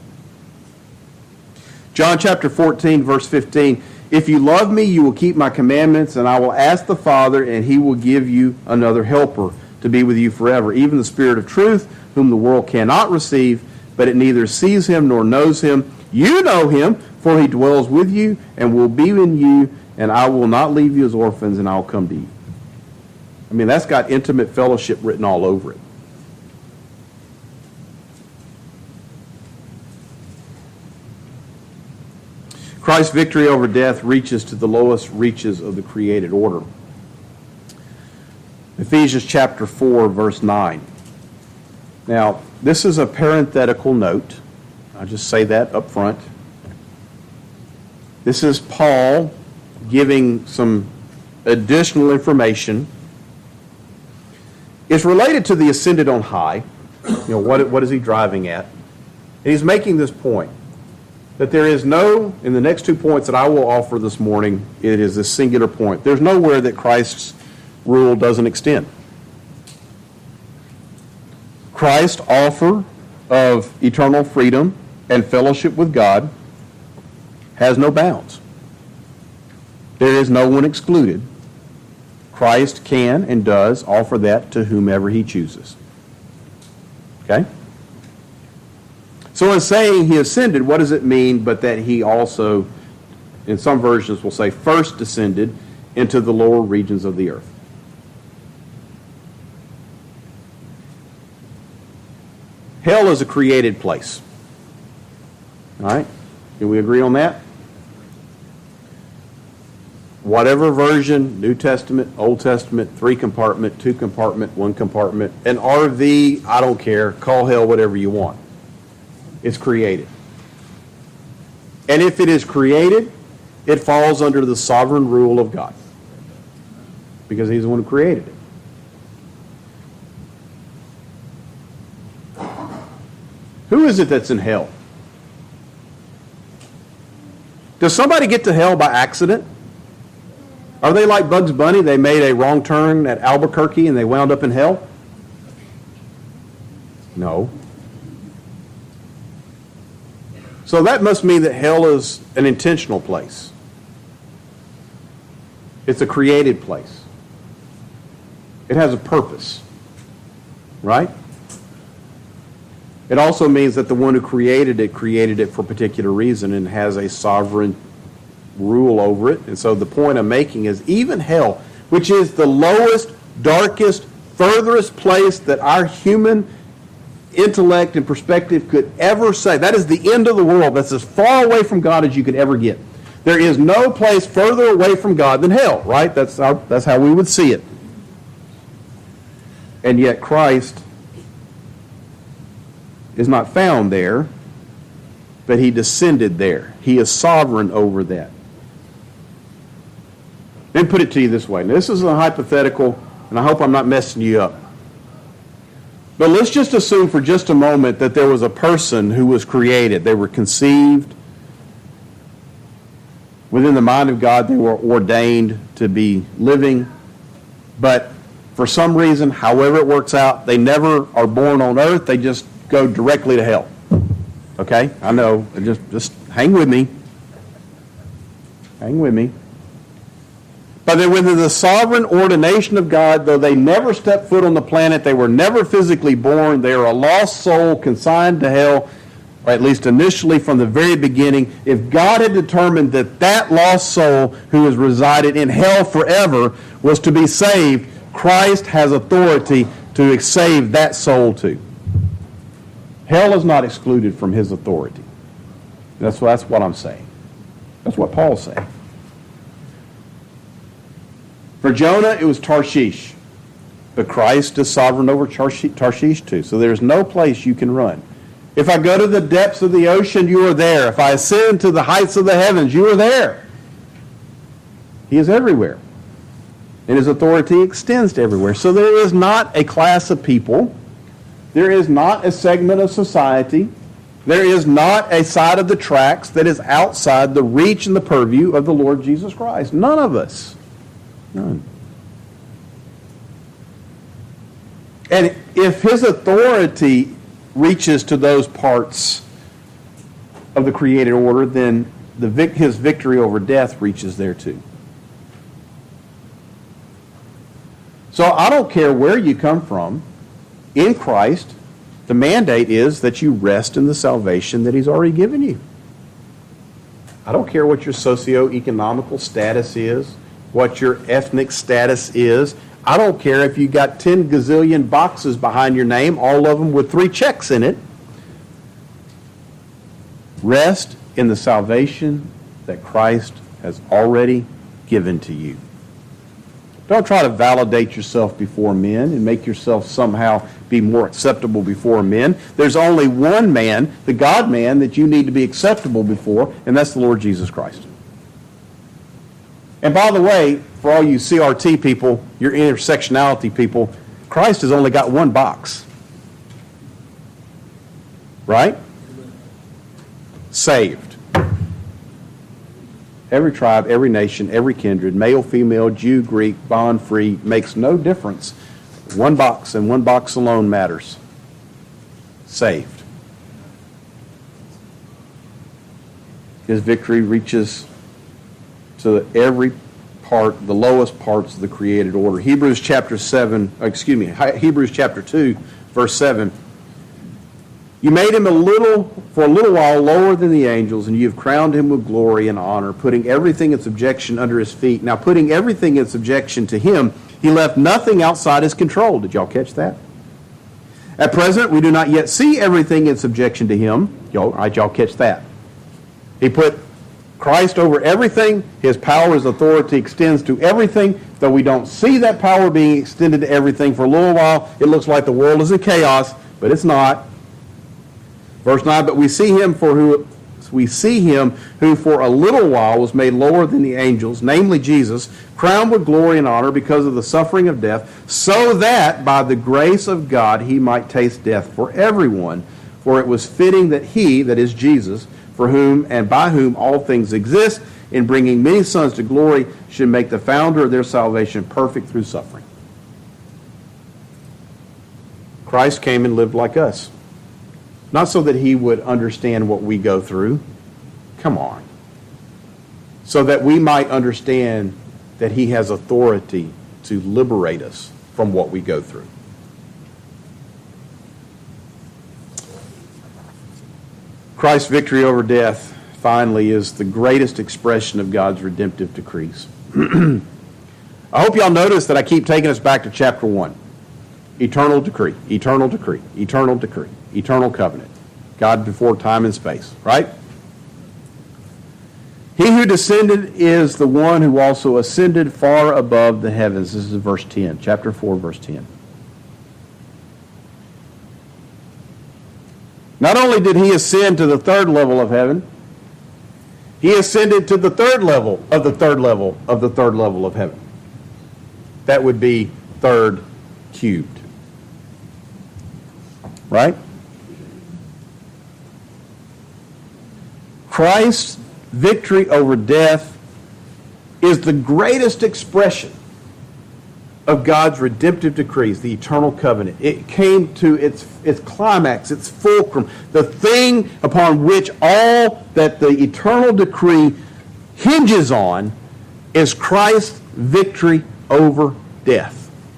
John chapter 14, verse 15. If you love me, you will keep my commandments, and I will ask the Father, and He will give you another helper to be with you forever, even the Spirit of truth, whom the world cannot receive, but it neither sees Him nor knows Him. You know Him, for He dwells with you and will be in you, and I will not leave you as orphans, and I will come to you. I mean, that's got intimate fellowship written all over it. Christ's victory over death reaches to the lowest reaches of the created order. Ephesians chapter 4, verse 9. Now, this is a parenthetical note. I'll just say that up front. This is Paul giving some additional information. It's related to the ascended on high. What is he driving at? And he's making this point, that there is no, in the next 2 points that I will offer this morning, it is a singular point. There's nowhere that Christ's rule doesn't extend. Christ's offer of eternal freedom and fellowship with God has no bounds. There is no one excluded. Christ can and does offer that to whomever he chooses. Okay? So in saying he ascended, what does it mean but that he also, in some versions will say, first descended into the lower regions of the earth? Hell is a created place. All right? Can we agree on that? Whatever version, New Testament, Old Testament, 3-compartment, 2-compartment, 1-compartment, an RV, I don't care, call hell whatever you want. It's created. And if it is created, it falls under the sovereign rule of God, because he's the one who created it. Who is it that's in hell? Does somebody get to hell by accident? Are they like Bugs Bunny? They made a wrong turn at Albuquerque and they wound up in hell? No. So that must mean that hell is an intentional place. It's a created place. It has a purpose. Right? It also means that the one who created it for a particular reason and has a sovereign rule over it. And so the point I'm making is even hell, which is the lowest, darkest, furthest place that our human intellect and perspective could ever say, that is the end of the world. That's as far away from God as you could ever get. There is no place further away from God than hell, right? That's how we would see it. And yet Christ is not found there, but he descended there. He is sovereign over that. Let me put it to you this way. Now, this is a hypothetical, and I hope I'm not messing you up. But let's just assume for just a moment that there was a person who was created. They were conceived within the mind of God. They were ordained to be living. But for some reason, however it works out, they never are born on earth. They just go directly to hell. Okay? I know. Just hang with me. Hang with me. But then within the sovereign ordination of God, though they never stepped foot on the planet, they were never physically born, they are a lost soul consigned to hell, or at least initially from the very beginning. If God had determined that that lost soul who has resided in hell forever was to be saved, Christ has authority to save that soul too. Hell is not excluded from his authority. That's what I'm saying. That's what Paul's saying. For Jonah, it was Tarshish. But Christ is sovereign over Tarshish too. So there's no place you can run. If I go to the depths of the ocean, you are there. If I ascend to the heights of the heavens, you are there. He is everywhere. And his authority extends to everywhere. So there is not a class of people. There is not a segment of society. There is not a side of the tracks that is outside the reach and the purview of the Lord Jesus Christ. None of us. None. And if his authority reaches to those parts of the created order, then his victory over death reaches there too. So I don't care where you come from. In Christ, the mandate is that you rest in the salvation that he's already given you. I don't care what your socio-economical status is, what your ethnic status is. I don't care if you got 10 gazillion boxes behind your name, all of them with 3 checks in it. Rest in the salvation that Christ has already given to you. Don't try to validate yourself before men and make yourself somehow be more acceptable before men. There's only one man, the God-man, that you need to be acceptable before, and that's the Lord Jesus Christ. And by the way, for all you CRT people, your intersectionality people, Christ has only got one box. Right? Saved. Every tribe, every nation, every kindred, male, female, Jew, Greek, bond, free, makes no difference. One box and one box alone matters. Saved. His victory reaches to every part, the lowest parts of the created order. Hebrews chapter 2, verse 7. You made him for a little while lower than the angels, and you have crowned him with glory and honor, putting everything in subjection under his feet. Now, putting everything in subjection to him, he left nothing outside his control. Did y'all catch that? At present, we do not yet see everything in subjection to him. Y'all catch that? He put Christ over everything. His power, his authority extends to everything. Though we don't see that power being extended to everything for a little while, it looks like the world is in chaos, but it's not. Verse 9, but we see him who for a little while was made lower than the angels, namely Jesus, crowned with glory and honor because of the suffering of death, so that by the grace of God he might taste death for everyone. For it was fitting that he, that is Jesus, for whom and by whom all things exist, in bringing many sons to glory, should make the founder of their salvation perfect through suffering. Christ came and lived like us. Not so that he would understand what we go through. Come on. So that we might understand that he has authority to liberate us from what we go through. Christ's victory over death, finally, is the greatest expression of God's redemptive decrees. I hope y'all notice that I keep taking us back to chapter 1. Eternal decree, eternal decree, eternal decree, eternal covenant. God before time and space, right? He who descended is the one who also ascended far above the heavens. This is verse 10, chapter 4, verse 10. Not only did he ascend to the third level of heaven, he ascended to the third level of the third level of the third level of heaven. That would be third cubed. Right? Christ's victory over death is the greatest expression of God's redemptive decrees, the eternal covenant. It came to its climax, its fulcrum, the thing upon which all that the eternal decree hinges on is Christ's victory over death.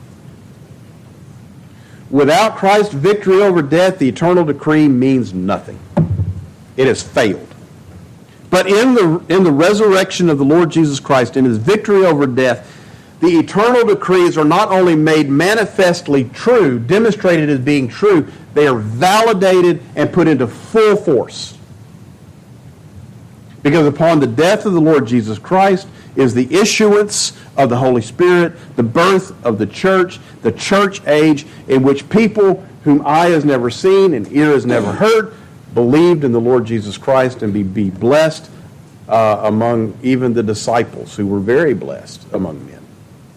Without Christ's victory over death, the eternal decree means nothing. It has failed. But in the resurrection of the Lord Jesus Christ, in his victory over death, the eternal decrees are not only made manifestly true, demonstrated as being true, they are validated and put into full force. Because upon the death of the Lord Jesus Christ is the issuance of the Holy Spirit, the birth of the church age in which people whom eye has never seen and ear has never heard believed in the Lord Jesus Christ and be blessed among even the disciples who were very blessed among men.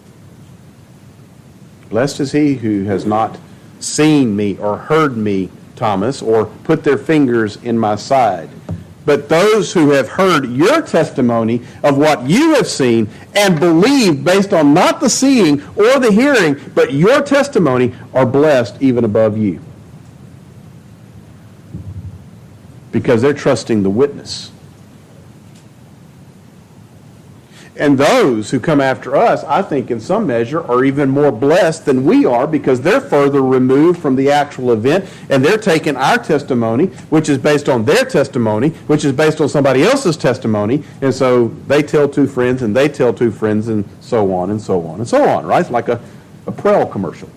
Blessed is he who has not seen me or heard me, Thomas, or put their fingers in my side. But those who have heard your testimony of what you have seen and believed based on not the seeing or the hearing, but your testimony, are blessed even above you. Because they're trusting the witness. And those who come after us, I think in some measure, are even more blessed than we are because they're further removed from the actual event and they're taking our testimony, which is based on their testimony, which is based on somebody else's testimony, and so they tell two friends and they tell two friends and so on and so on and so on, right? It's like a Prel commercial.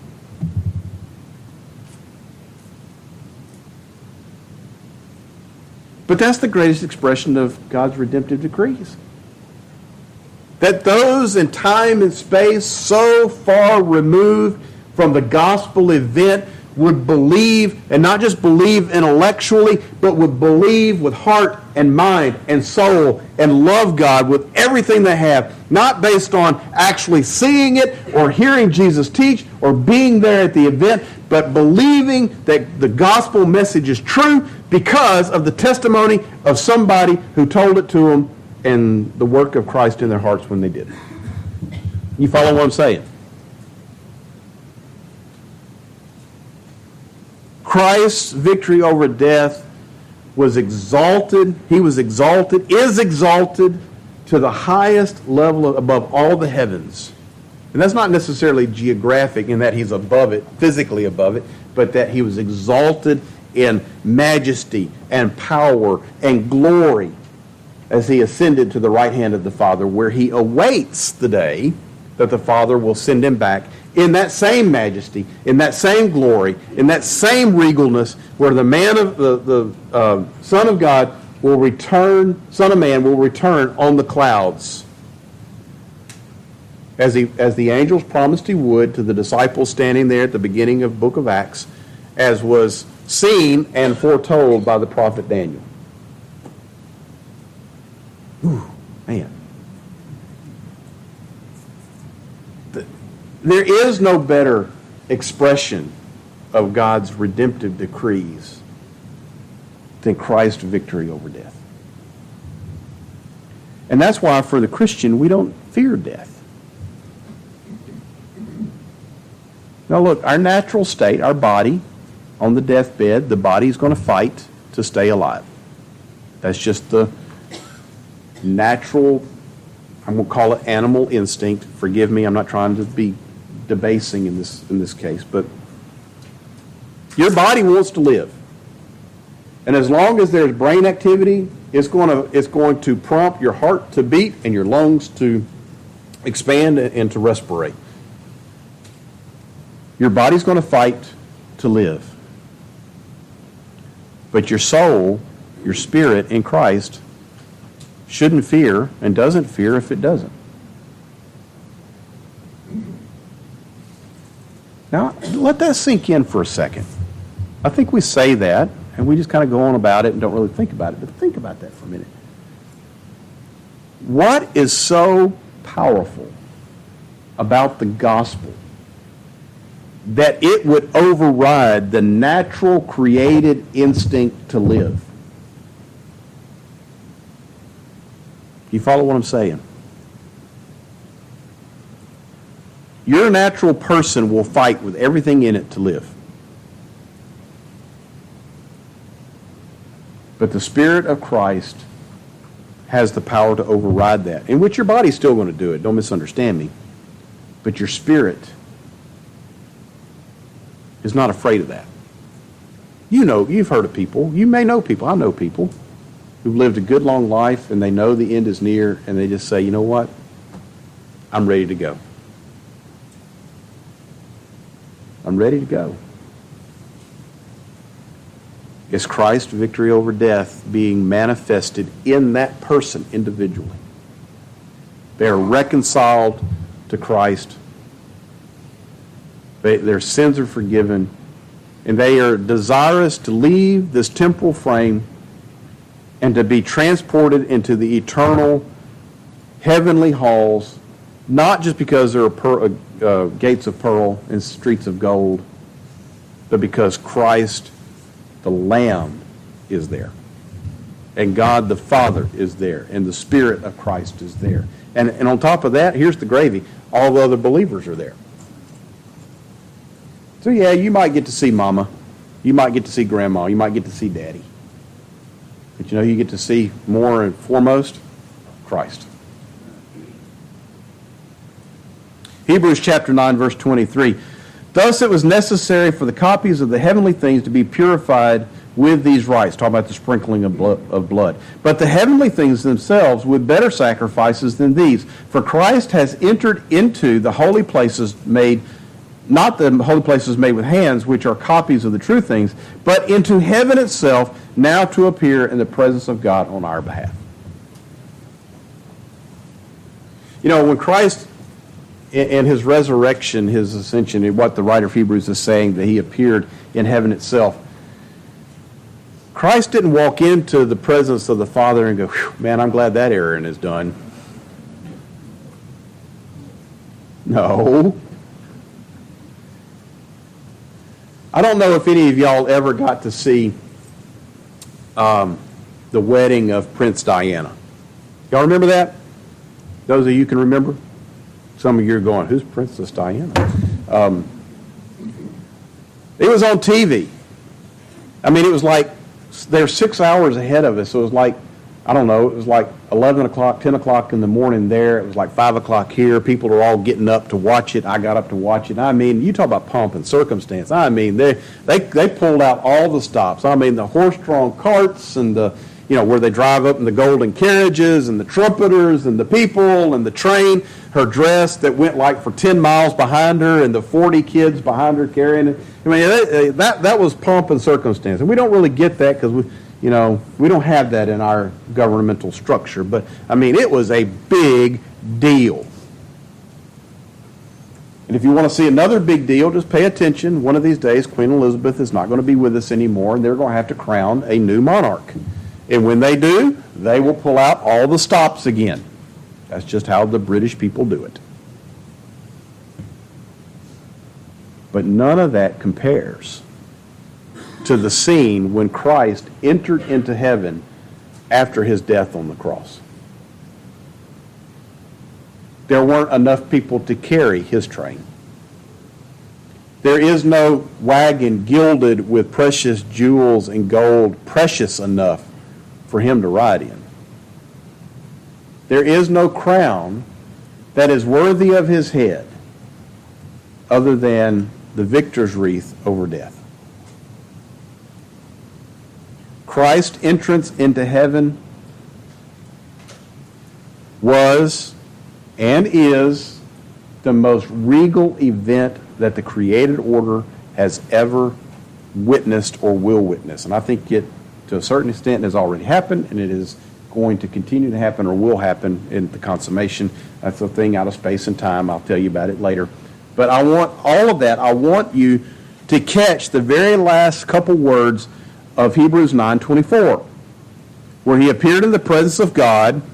But that's the greatest expression of God's redemptive decrees. That those in time and space so far removed from the gospel event would believe, and not just believe intellectually, but would believe with heart and mind and soul and love God with everything they have, not based on actually seeing it or hearing Jesus teach or being there at the event, but believing that the gospel message is true because of the testimony of somebody who told it to them and the work of Christ in their hearts when they did it. You follow what I'm saying? Christ's victory over death was exalted. He was exalted, is exalted to the highest level above all the heavens. And that's not necessarily geographic in that he's above it, physically above it, but that he was exalted in majesty and power and glory as he ascended to the right hand of the Father, where he awaits the day that the Father will send him back in that same majesty, in that same glory, in that same regalness, where the man of the Son of God will return, Son of Man will return on the clouds, as the angels promised he would to the disciples standing there at the beginning of the book of Acts, as was seen and foretold by the prophet Daniel. Ooh, man. There is no better expression of God's redemptive decrees than Christ's victory over death. And that's why for the Christian, we don't fear death. Now look, our natural state, our body, on the deathbed, the body's going to fight to stay alive. That's just the natural, I'm going to call it animal instinct. Forgive me, I'm not trying to be debasing in this case, but your body wants to live. And as long as there's brain activity, it's going to prompt your heart to beat and your lungs to expand and to respirate. Your body's going to fight to live. But your soul, your spirit in Christ, shouldn't fear and doesn't fear if it doesn't. Now, let that sink in for a second. I think we say that, and we just kind of go on about it and don't really think about it, but think about that for a minute. What is so powerful about the gospel that it would override the natural created instinct to live? You follow what I'm saying? Your natural person will fight with everything in it to live. But the Spirit of Christ has the power to override that, in which your body's still going to do it. Don't misunderstand me. But your spirit is not afraid of that. You know, you've heard of people. You may know people. I know people who've lived a good long life and they know the end is near and they just say, you know what? I'm ready to go. I'm ready to go. Is Christ's victory over death being manifested in that person individually? They are reconciled to Christ. Their sins are forgiven. And they are desirous to leave this temporal frame and to be transported into the eternal heavenly halls, not just because there are gates of pearl and streets of gold, but because Christ, the Lamb, is there. And God the Father is there. And the Spirit of Christ is there. And on top of that, here's the gravy. All the other believers are there. So yeah, you might get to see Mama. You might get to see Grandma. You might get to see Daddy. But you know, you get to see more and foremost, Christ. Hebrews chapter 9, verse 23. Thus it was necessary for the copies of the heavenly things to be purified with these rites. Talking about the sprinkling of blood. But the heavenly things themselves with better sacrifices than these. For Christ has entered into the holy places made, not the holy places made with hands, which are copies of the true things, but into heaven itself, now to appear in the presence of God on our behalf. You know, when Christ in his resurrection, his ascension, and what the writer of Hebrews is saying, that he appeared in heaven itself. Christ didn't walk into the presence of the Father and go, man, I'm glad that errand is done. No. I don't know if any of y'all ever got to see the wedding of Prince Diana. Y'all remember that? Those of you can remember? Some of you are going, who's Princess Diana? It was on TV. I mean, it was like, they're 6 hours ahead of us, so it was like, I don't know, it was like 11 o'clock, 10 o'clock in the morning there. It was like 5 o'clock here. People are all getting up to watch it. I got up to watch it. I mean, you talk about pomp and circumstance. I mean, they pulled out all the stops. I mean, the horse-drawn carts and the, where they drive up in the golden carriages and the trumpeters and the people and the train, her dress that went like for 10 miles behind her and the 40 kids behind her carrying it. I mean, that was pomp and circumstance. And we don't really get that because we don't have that in our governmental structure. But, I mean, it was a big deal. And if you want to see another big deal, just pay attention. One of these days, Queen Elizabeth is not going to be with us anymore, and they're going to have to crown a new monarch. And when they do, they will pull out all the stops again. That's just how the British people do it. But none of that compares to the scene when Christ entered into heaven after his death on the cross. There weren't enough people to carry his train. There is no wagon gilded with precious jewels and gold, precious enough for him to ride in. There is no crown that is worthy of his head other than the victor's wreath over death. Christ's entrance into heaven was and is the most regal event that the created order has ever witnessed or will witness. And I think it, to a certain extent, has already happened, and it is going to continue to happen or will happen in the consummation. That's a thing out of space and time. I'll tell you about it later. But I want all of that. I want you to catch the very last couple words of Hebrews 9:24, where he appeared in the presence of God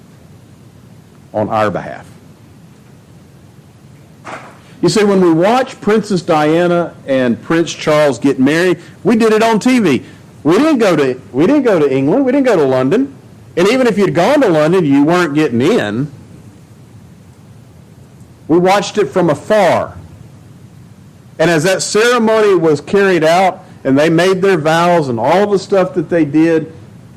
on our behalf. You see, when we watch Princess Diana and Prince Charles get married, we did it on TV. We didn't go to England. We didn't go to London. And even if you'd gone to London, you weren't getting in. We watched it from afar. And as that ceremony was carried out and they made their vows and all the stuff that they did,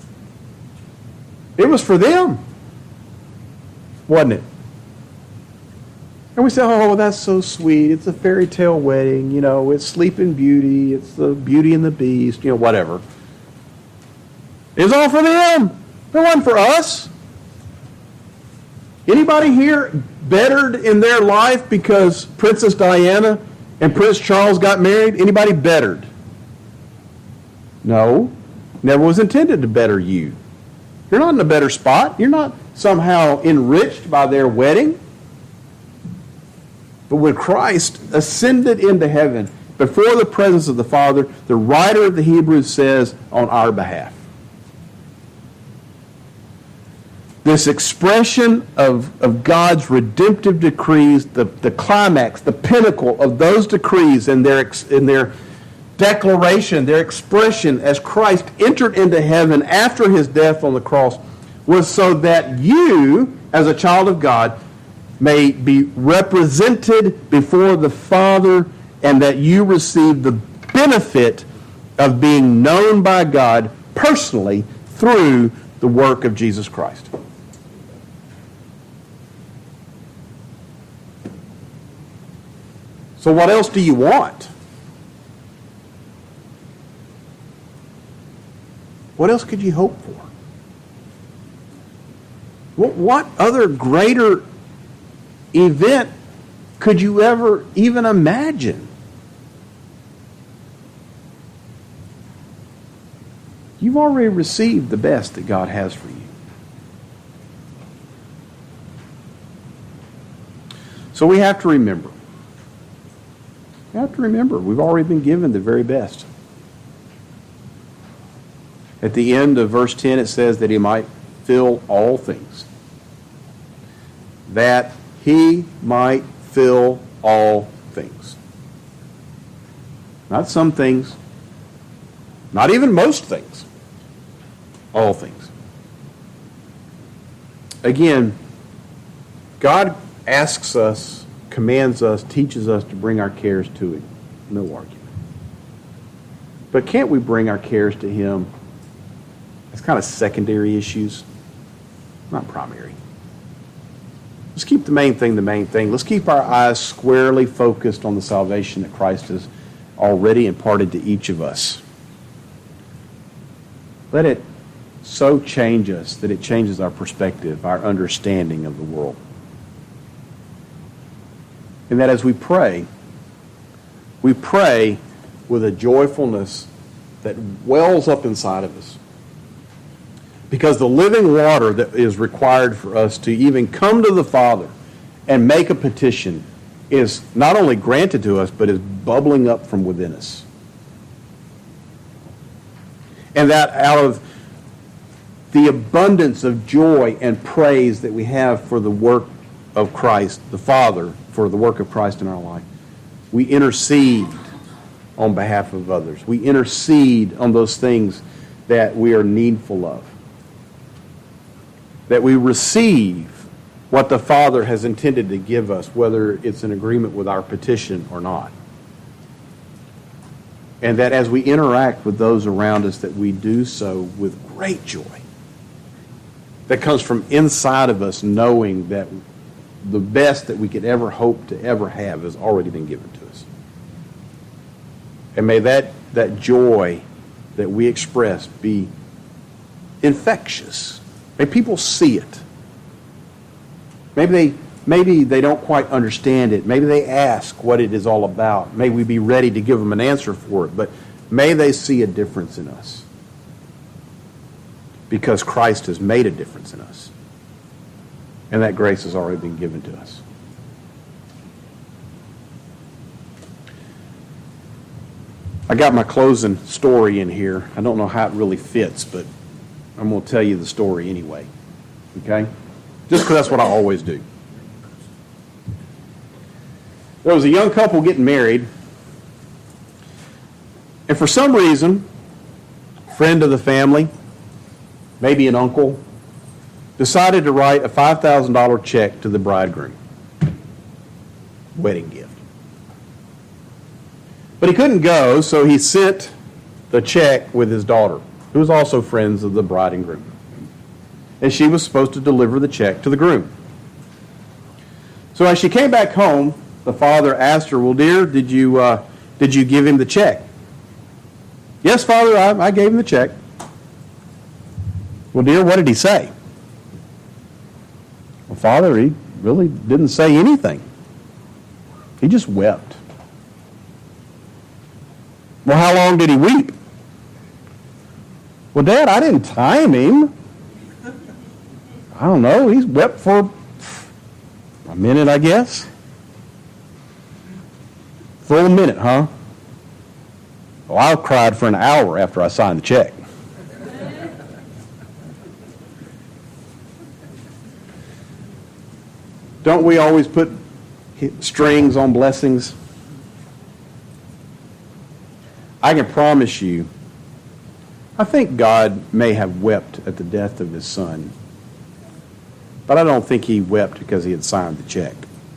it was for them, wasn't it? And we say, oh, well, that's so sweet. It's a fairy tale wedding. It's Sleeping Beauty. It's the Beauty and the Beast, whatever. It was all for them. It wasn't for us. Anybody here bettered in their life because Princess Diana and Prince Charles got married? Anybody bettered? No. Never was intended to better you. You're not in a better spot. You're not somehow enriched by their wedding. But when Christ ascended into heaven before the presence of the Father, the writer of the Hebrews says, on our behalf. This expression of God's redemptive decrees, the climax, the pinnacle of those decrees in their declaration, their expression as Christ entered into heaven after his death on the cross, was so that you, as a child of God, may be represented before the Father and that you receive the benefit of being known by God personally through the work of Jesus Christ. So what else do you want? What else could you hope for? What other greater event could you ever even imagine? You've already received the best that God has for you. So we have to remember. We have to remember we've already been given the very best. At the end of verse 10 it says that he might fill all things. That he might fill all things. Not some things. Not even most things. All things. Again, God asks us, commands us, teaches us to bring our cares to Him. No argument. But can't we bring our cares to Him as kind of secondary issues? Not primary. Let's keep the main thing the main thing. Let's keep our eyes squarely focused on the salvation that Christ has already imparted to each of us. Let it so change us that it changes our perspective, our understanding of the world. And that as we pray with a joyfulness that wells up inside of us. Because the living water that is required for us to even come to the Father and make a petition is not only granted to us, but is bubbling up from within us. And that out of the abundance of joy and praise that we have for the work of Christ, the Father, for the work of Christ in our life, we intercede on behalf of others. We intercede on those things that we are needful of. That we receive what the Father has intended to give us, whether it's in agreement with our petition or not. And that as we interact with those around us, that we do so with great joy. That comes from inside of us, knowing that the best that we could ever hope to ever have has already been given to us. And may that joy that we express be infectious. May people see it. Maybe they don't quite understand it. Maybe they ask what it is all about. May we be ready to give them an answer for it. But may they see a difference in us. Because Christ has made a difference in us. And that grace has already been given to us. I got my closing story in here. I don't know how it really fits, but I'm going to tell you the story anyway. Okay? Just because that's what I always do. There was a young couple getting married, and for some reason, a friend of the family, maybe an uncle, decided to write a $5,000 check to the bridegroom. Wedding gift. But he couldn't go, so he sent the check with his daughter, who was also friends of the bride and groom. And she was supposed to deliver the check to the groom. So as she came back home, the father asked her, "Well, dear, did you give him the check?" "Yes, Father, I gave him the check." "Well, dear, what did he say?" "Well, Father, he really didn't say anything. He just wept." "Well, how long did he weep?" "Well, Dad, I didn't time him. I don't know. He's wept for a minute, I guess." "Full minute, huh?" "Well, I cried for an hour after I signed the check." Don't we always put strings on blessings? I can promise you, I think God may have wept at the death of his son, but I don't think he wept because he had signed the check.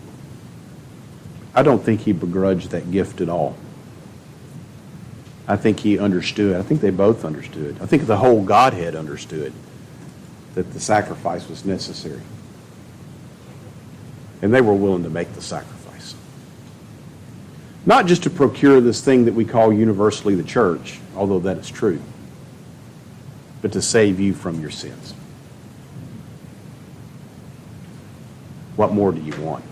I don't think he begrudged that gift at all. I think he understood. I think they both understood. I think the whole Godhead understood that the sacrifice was necessary. And they were willing to make the sacrifice. Not just to procure this thing that we call universally the church, although that is true, but to save you from your sins. What more do you want?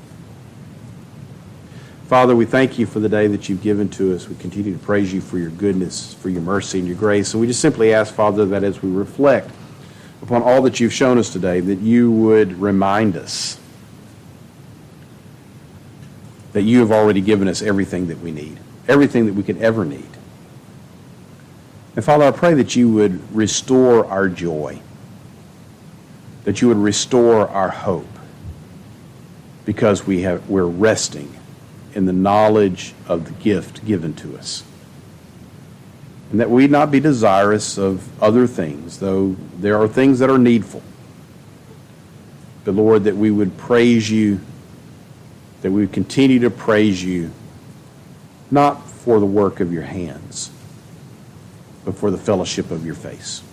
Father, we thank you for the day that you've given to us. We continue to praise you for your goodness, for your mercy and your grace. And we just simply ask, Father, that as we reflect upon all that you've shown us today, that you would remind us that you have already given us everything that we need, everything that we could ever need. And Father, I pray that you would restore our joy, that you would restore our hope, because we're resting in the knowledge of the gift given to us. And that we not be desirous of other things, though there are things that are needful. But Lord, that we would praise you, that we would continue to praise you, not for the work of your hands, but for the fellowship of your face.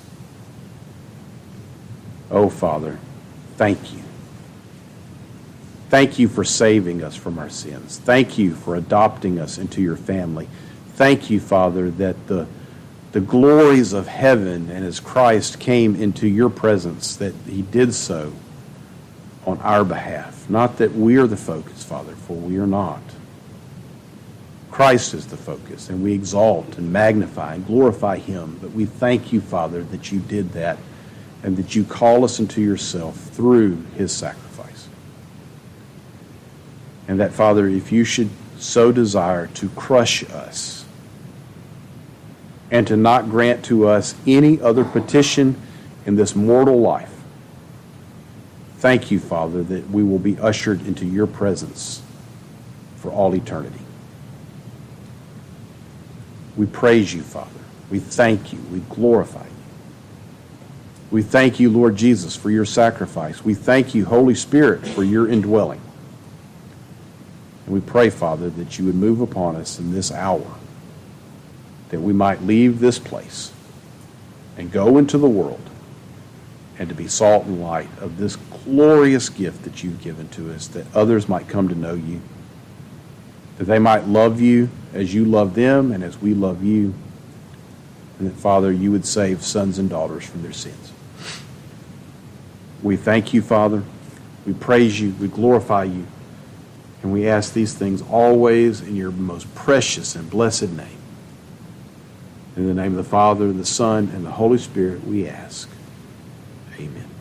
Oh, Father, thank you. Thank you for saving us from our sins. Thank you for adopting us into your family. Thank you, Father, that the glories of heaven and as Christ came into your presence, that he did so on our behalf. Not that we are the focus, Father, for we are not. Christ is the focus, and we exalt and magnify and glorify him. But we thank you, Father, that you did that and that you call us into yourself through his sacrifice. And that, Father, if you should so desire to crush us and to not grant to us any other petition in this mortal life, thank you, Father, that we will be ushered into your presence for all eternity. We praise you, Father. We thank you. We glorify you. We thank you, Lord Jesus, for your sacrifice. We thank you, Holy Spirit, for your indwelling. And we pray, Father, that you would move upon us in this hour, that we might leave this place and go into the world and to be salt and light of this glorious gift that you've given to us, that others might come to know you, that they might love you as you love them and as we love you, and that, Father, you would save sons and daughters from their sins. We thank you, Father. We praise you. We glorify you. And we ask these things always in your most precious and blessed name. In the name of the Father, the Son, and the Holy Spirit, we ask. Amen.